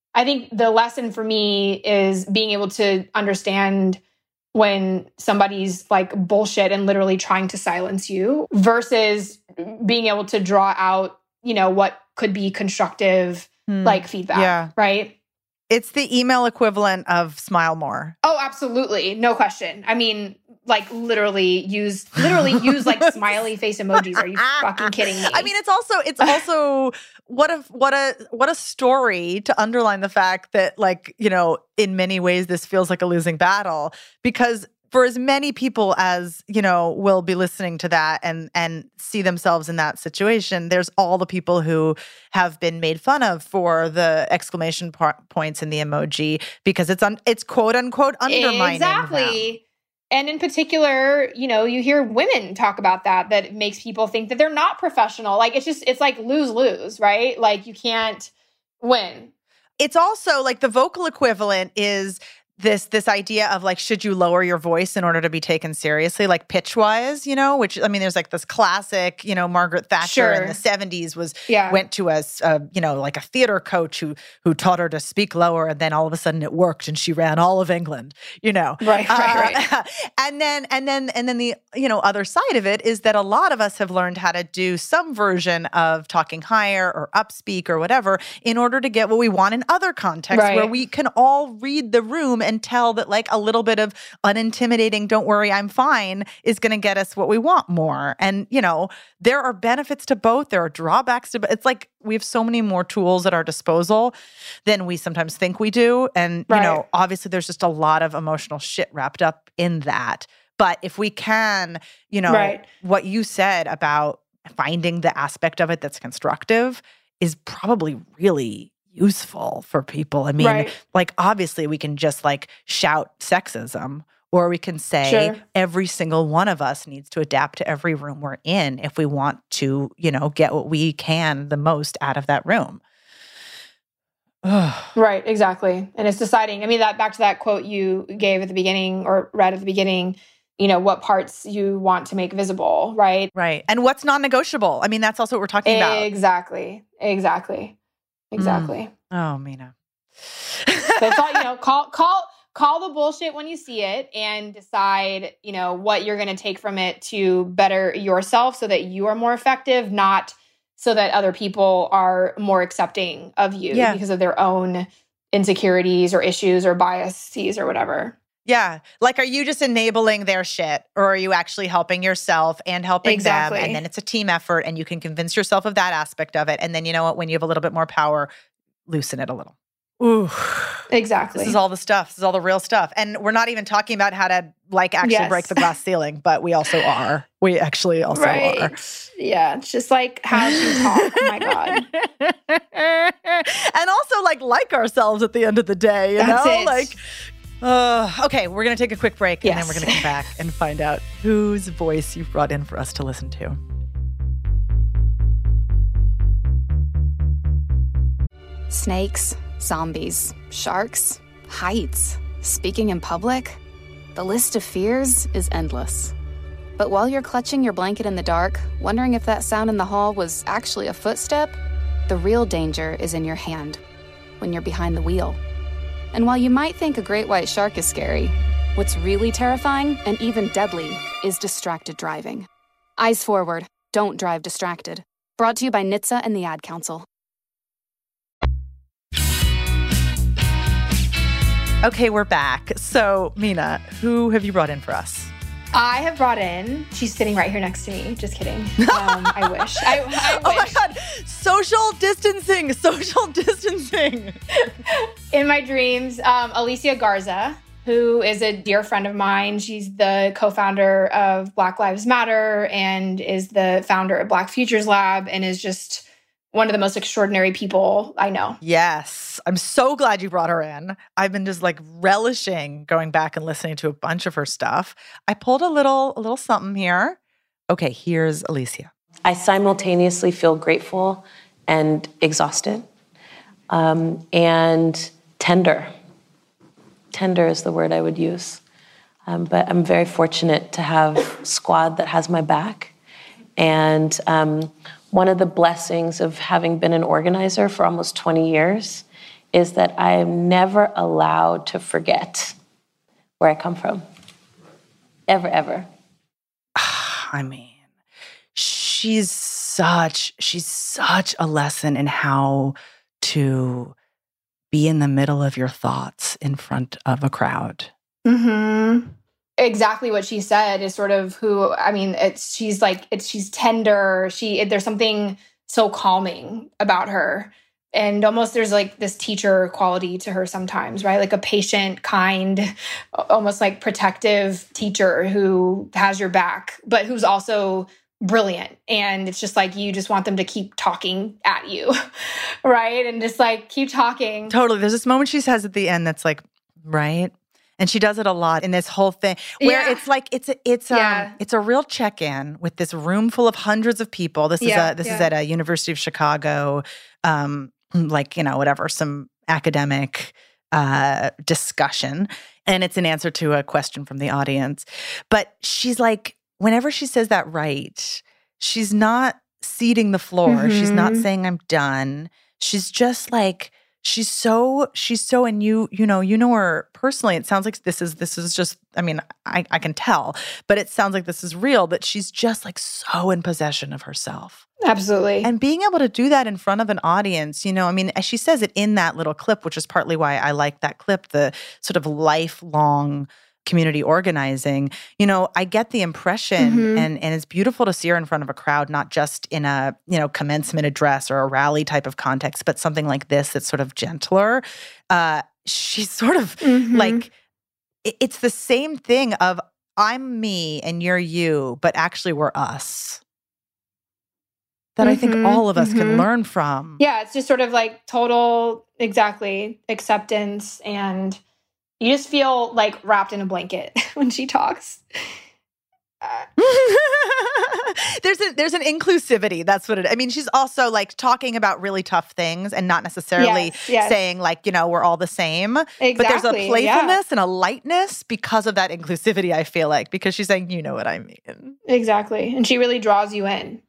[SPEAKER 9] I think the lesson for me is being able to understand when somebody's like bullshit and literally trying to silence you versus being able to draw out, you know, what could be constructive, hmm. like feedback,
[SPEAKER 8] yeah.
[SPEAKER 9] right?
[SPEAKER 8] It's the email equivalent of smile more.
[SPEAKER 9] Oh, absolutely. No question. I mean, like literally use, literally use like smiley face emojis. Are you fucking kidding me?
[SPEAKER 8] I mean, it's also, it's also what a, what a, what a story to underline the fact that like, you know, in many ways, this feels like a losing battle because for as many people as, you know, will be listening to that and and see themselves in that situation, there's all the people who have been made fun of for the exclamation po- points in the emoji because it's un- it's quote unquote undermining
[SPEAKER 9] exactly.
[SPEAKER 8] them.
[SPEAKER 9] And in particular, you know, you hear women talk about that, that it makes people think that they're not professional. Like, it's just, it's like lose-lose, right? Like, you can't win.
[SPEAKER 8] It's also like the vocal equivalent is this this idea of like, should you lower your voice in order to be taken seriously, like pitch-wise, you know, which, I mean, there's like this classic, you know, Margaret Thatcher
[SPEAKER 9] sure.
[SPEAKER 8] in the seventies was,
[SPEAKER 9] yeah.
[SPEAKER 8] went to a, uh, you know, like a theater coach who who taught her to speak lower, and then all of a sudden it worked and she ran all of England, you know.
[SPEAKER 9] Right, right,
[SPEAKER 8] uh,
[SPEAKER 9] right.
[SPEAKER 8] and then, and then, and then the, you know, other side of it is that a lot of us have learned how to do some version of talking higher or upspeak or whatever in order to get what we want in other contexts
[SPEAKER 9] right.
[SPEAKER 8] where we can all read the room and tell that like a little bit of unintimidating, don't worry, I'm fine, is going to get us what we want more. And, you know, there are benefits to both. There are drawbacks to both. It's like we have so many more tools at our disposal than we sometimes think we do. And,
[SPEAKER 9] right.
[SPEAKER 8] you know, obviously there's just a lot of emotional shit wrapped up in that. But if we can, you know,
[SPEAKER 9] right.
[SPEAKER 8] what you said about finding the aspect of it that's constructive is probably really useful for people. I mean,
[SPEAKER 9] right.
[SPEAKER 8] like obviously we can just like shout sexism, or we can say
[SPEAKER 9] sure.
[SPEAKER 8] every single one of us needs to adapt to every room we're in if we want to, you know, get what we can the most out of that room.
[SPEAKER 9] Right, exactly. And it's deciding, I mean, that back to that quote you gave at the beginning or read at the beginning, you know, what parts you want to make visible, right?
[SPEAKER 8] Right. And what's non-negotiable. I mean, that's also what we're talking about.
[SPEAKER 9] Exactly. Exactly. Exactly.
[SPEAKER 8] Mm. Oh, Mina.
[SPEAKER 9] So it's all, you know, call call call the bullshit when you see it and decide, you know, what you're going to take from it to better yourself so that you are more effective, not so that other people are more accepting of you
[SPEAKER 8] yeah.
[SPEAKER 9] because of their own insecurities or issues or biases or whatever.
[SPEAKER 8] Yeah. Like, are you just enabling their shit, or are you actually helping yourself and helping
[SPEAKER 9] exactly.
[SPEAKER 8] them? And then it's a team effort and you can convince yourself of that aspect of it. And then, you know what, when you have a little bit more power, loosen it a little. Ooh.
[SPEAKER 9] Exactly.
[SPEAKER 8] This is all the stuff. This is all the real stuff. And we're not even talking about how to like actually
[SPEAKER 9] yes.
[SPEAKER 8] break the glass ceiling, but we also are. We actually also
[SPEAKER 9] right.
[SPEAKER 8] are.
[SPEAKER 9] Yeah. It's just like how to talk. Oh my God.
[SPEAKER 8] And also like like ourselves at the end of the day, you
[SPEAKER 9] That's
[SPEAKER 8] know?
[SPEAKER 9] it.
[SPEAKER 8] Like Uh, okay, we're going to take a quick break,
[SPEAKER 9] yes.
[SPEAKER 8] and then we're going to come back and find out whose voice you've brought in for us to listen to.
[SPEAKER 12] Snakes, zombies, sharks, heights, speaking in public. The list of fears is endless. But while you're clutching your blanket in the dark, wondering if that sound in the hall was actually a footstep, the real danger is in your hand, when you're behind the wheel. And while you might think a great white shark is scary, what's really terrifying and even deadly is distracted driving. Eyes forward. Don't drive distracted. Brought to you by N H T S A and the Ad Council.
[SPEAKER 8] Okay, we're back. So, Mina, who have you brought in for us?
[SPEAKER 9] I have brought in, she's sitting right here next to me. Just kidding. Um, I wish. I, I wish.
[SPEAKER 8] Oh my God. Social distancing. Social distancing.
[SPEAKER 9] In my dreams, um, Alicia Garza, who is a dear friend of mine. She's the co-founder of Black Lives Matter and is the founder of Black Futures Lab and is just one of the most extraordinary people I know.
[SPEAKER 8] Yes. I'm so glad you brought her in. I've been just like relishing going back and listening to a bunch of her stuff. I pulled a little, a little something here. Okay, here's Alicia.
[SPEAKER 13] I simultaneously feel grateful and exhausted, um, and tender. Tender is the word I would use. Um, but I'm very fortunate to have a squad that has my back. And um, one of the blessings of having been an organizer for almost twenty years is that I am never allowed to forget where I come from. Ever, ever.
[SPEAKER 8] I mean, she's such, she's such a lesson in how to be in the middle of your thoughts in front of a crowd.
[SPEAKER 9] Mm-hmm. Exactly what she said is sort of who, I mean, it's, she's like, it's, she's tender. She, there's something so calming about her. And almost there's like this teacher quality to her sometimes, right? Like a patient, kind, almost like protective teacher who has your back, but who's also brilliant. And it's just like, you just want them to keep talking at you, right? And just like, keep talking.
[SPEAKER 8] Totally. There's this moment she says at the end that's like, right? And she does it a lot in this whole thing where
[SPEAKER 9] Yeah.
[SPEAKER 8] it's like it's a, it's um
[SPEAKER 9] Yeah.
[SPEAKER 8] it's a real check-in with this room full of hundreds of people. This
[SPEAKER 9] Yeah,
[SPEAKER 8] is a this is
[SPEAKER 9] yeah.
[SPEAKER 8] at a University of Chicago, um, like you know whatever some academic uh, discussion, and it's an answer to a question from the audience. But she's like, whenever she says that, right, she's not ceding the floor. She's not
[SPEAKER 9] Mhm.
[SPEAKER 8] saying I'm done. She's just like. She's so, she's so, and you, you know, you know her personally. It sounds like this is, this is just, I mean, I, I can tell, but it sounds like this is real, that she's just like so in possession of herself.
[SPEAKER 9] Absolutely.
[SPEAKER 8] And being able to do that in front of an audience, you know, I mean, as she says it in that little clip, which is partly why I like that clip, the sort of lifelong community organizing, you know, I get the impression,
[SPEAKER 9] Mhm.
[SPEAKER 8] and and it's beautiful to see her in front of a crowd, not just in a, you know, commencement address or a rally type of context, but something like this that's sort of gentler. Uh, she's sort of
[SPEAKER 9] Mhm.
[SPEAKER 8] like, it- it's the same thing of I'm me and you're you, but actually we're us. That I think
[SPEAKER 9] Mhm,
[SPEAKER 8] all of us can
[SPEAKER 9] mhm.
[SPEAKER 8] learn from.
[SPEAKER 9] Yeah, it's just sort of like total, exactly, acceptance. And you just feel like wrapped in a blanket when she talks.
[SPEAKER 8] there's a there's an inclusivity. That's what it. I mean, she's also like talking about really tough things and not necessarily
[SPEAKER 9] Yes, yes.
[SPEAKER 8] saying like, you know, we're all the same. But there's a
[SPEAKER 9] Exactly, yeah.
[SPEAKER 8] playfulness and a lightness because of that inclusivity, I feel like, because she's saying, you know what I mean.
[SPEAKER 9] Exactly. And she really draws you in.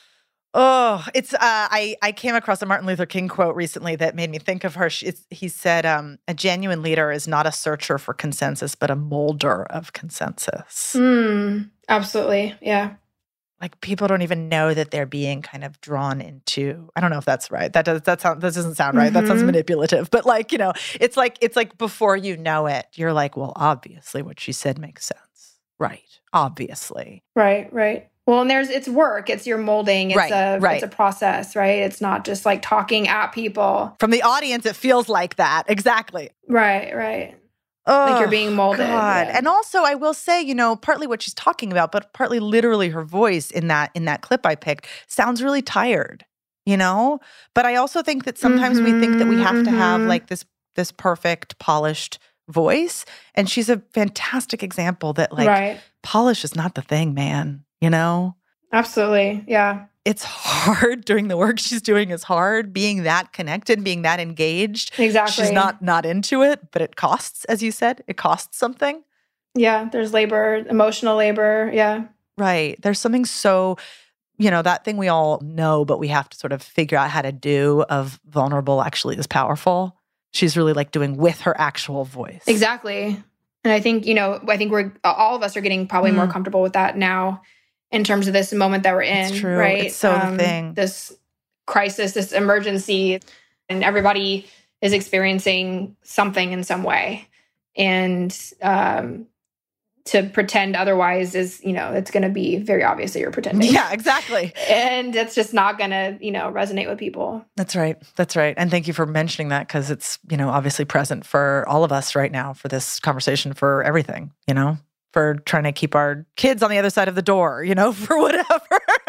[SPEAKER 8] Oh, it's uh, I I came across a Martin Luther King quote recently that made me think of her. She, it's, he said, um, "A genuine leader is not a searcher for consensus, but a molder of consensus."
[SPEAKER 9] Mm, absolutely. Yeah.
[SPEAKER 8] Like people don't even know that they're being kind of drawn into. I don't know if that's right. That does that sound that doesn't sound right. That sounds
[SPEAKER 9] Mhm.
[SPEAKER 8] manipulative. But like, you know, it's like it's like before you know it, you're like, well, obviously what she said makes sense. Right. Obviously.
[SPEAKER 9] Right, right. Well, and there's it's work. It's your molding. It's
[SPEAKER 8] Right,
[SPEAKER 9] a
[SPEAKER 8] right.
[SPEAKER 9] it's a process, right? It's not just like talking at people.
[SPEAKER 8] From the audience, it feels like that. Exactly.
[SPEAKER 9] Right, right.
[SPEAKER 8] Oh,
[SPEAKER 9] Like you're being molded,
[SPEAKER 8] God.
[SPEAKER 9] yeah.
[SPEAKER 8] And also, I will say, you know, partly what she's talking about, but partly literally her voice in that in that clip I picked sounds really tired, you know? But I also think that sometimes we think that we have to have
[SPEAKER 9] Mhm, mhm.
[SPEAKER 8] like this this perfect, polished voice. And she's a fantastic example that like
[SPEAKER 9] Right.
[SPEAKER 8] polish is not the thing, man, you know?
[SPEAKER 9] Absolutely. Yeah.
[SPEAKER 8] It's hard. Doing the work she's doing is hard. Being that connected, being that engaged.
[SPEAKER 9] Exactly.
[SPEAKER 8] She's not not into it, but it costs, as you said, it costs something.
[SPEAKER 9] Yeah. There's labor, emotional labor. Yeah.
[SPEAKER 8] Right. There's something so, you know, that thing we all know, but we have to sort of figure out how to do of vulnerable actually is powerful. She's really like doing with her actual voice.
[SPEAKER 9] Exactly. And I think, you know, I think we're all of us are getting probably more
[SPEAKER 8] Mm.
[SPEAKER 9] comfortable with that now in terms of this moment that we're in.
[SPEAKER 8] It's true.
[SPEAKER 9] Right.
[SPEAKER 8] It's so the thing.
[SPEAKER 9] This crisis, this emergency, and everybody is experiencing something in some way. And um, to pretend otherwise is, you know, it's going to be very obvious that you're pretending.
[SPEAKER 8] Yeah, exactly.
[SPEAKER 9] And it's just not going to, you know, resonate with people.
[SPEAKER 8] That's right. That's right. And thank you for mentioning that because it's, you know, obviously present for all of us right now for this conversation, for everything, you know, for trying to keep our kids on the other side of the door, you know, for whatever.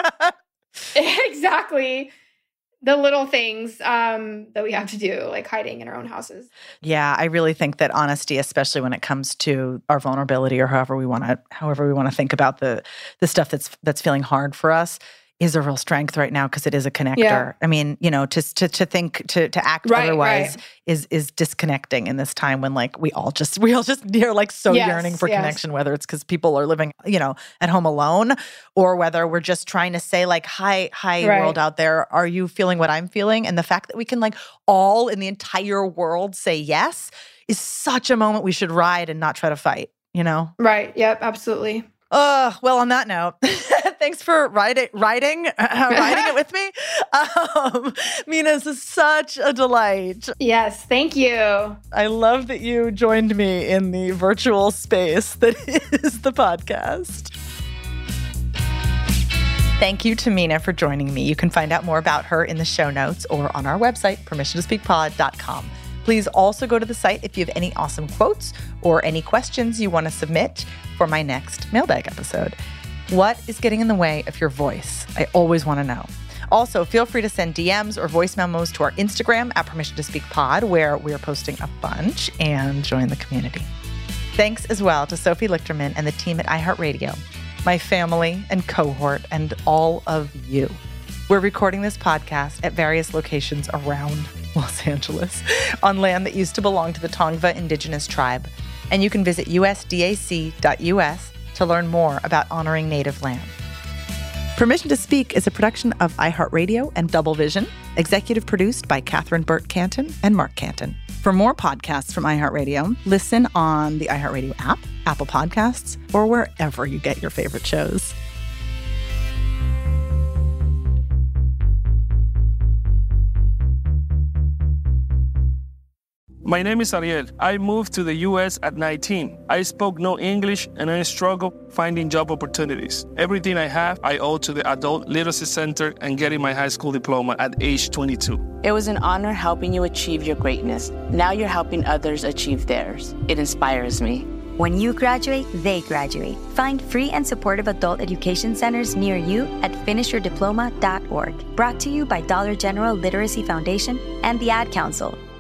[SPEAKER 9] Exactly. The little things um, that we have to do, like hiding in our own houses.
[SPEAKER 8] Yeah, I really think that honesty, especially when it comes to our vulnerability or however we want to, however we want to think about the the stuff that's that's feeling hard for us, is a real strength right now because it is a connector.
[SPEAKER 9] Yeah.
[SPEAKER 8] I mean, you know, to to to think to to act
[SPEAKER 9] Right,
[SPEAKER 8] otherwise
[SPEAKER 9] right.
[SPEAKER 8] is is disconnecting in this time when like we all just we all just are like so
[SPEAKER 9] Yes,
[SPEAKER 8] yearning for
[SPEAKER 9] yes.
[SPEAKER 8] connection, whether it's because people are living, you know, at home alone, or whether we're just trying to say like, hi, hi
[SPEAKER 9] Right.
[SPEAKER 8] world out there, are you feeling what I'm feeling? And the fact that we can like all in the entire world say yes is such a moment we should ride and not try to fight, you know?
[SPEAKER 9] Right. Yep. Absolutely.
[SPEAKER 8] Uh, well, on that note, thanks for writing, writing, uh, writing it with me. Um, Mina, this is such a delight.
[SPEAKER 9] Yes. Thank you.
[SPEAKER 8] I love that you joined me in the virtual space that is the podcast. Thank you to Mina for joining me. You can find out more about her in the show notes or on our website, permission to speak pod dot com. Please also go to the site if you have any awesome quotes or any questions you want to submit for my next mailbag episode. What is getting in the way of your voice? I always want to know. Also, feel free to send D Ms or voice memos to our Instagram at Permission to Speak Pod, where we're posting a bunch, and join the community. Thanks as well to Sophie Lichterman and the team at iHeartRadio, my family and cohort, and all of you. We're recording this podcast at various locations around Los Angeles on land that used to belong to the Tongva Indigenous Tribe. And you can visit U S D A C dot U S to learn more about honoring Native land. Permission to Speak is a production of iHeartRadio and Double Vision, executive produced by Catherine Burt Canton and Mark Canton. For more podcasts from iHeartRadio, listen on the iHeartRadio app, Apple Podcasts, or wherever you get your favorite shows.
[SPEAKER 14] My name is Ariel. I moved to the U S at nineteen. I spoke no English and I struggled finding job opportunities. Everything I have, I owe to the Adult Literacy Center and getting my high school diploma at age twenty-two.
[SPEAKER 15] It was an honor helping you achieve your greatness. Now you're helping others achieve theirs. It inspires me.
[SPEAKER 16] When you graduate, they graduate. Find free and supportive adult education centers near you at finish your diploma dot org. Brought to you by Dollar General Literacy Foundation and the Ad Council.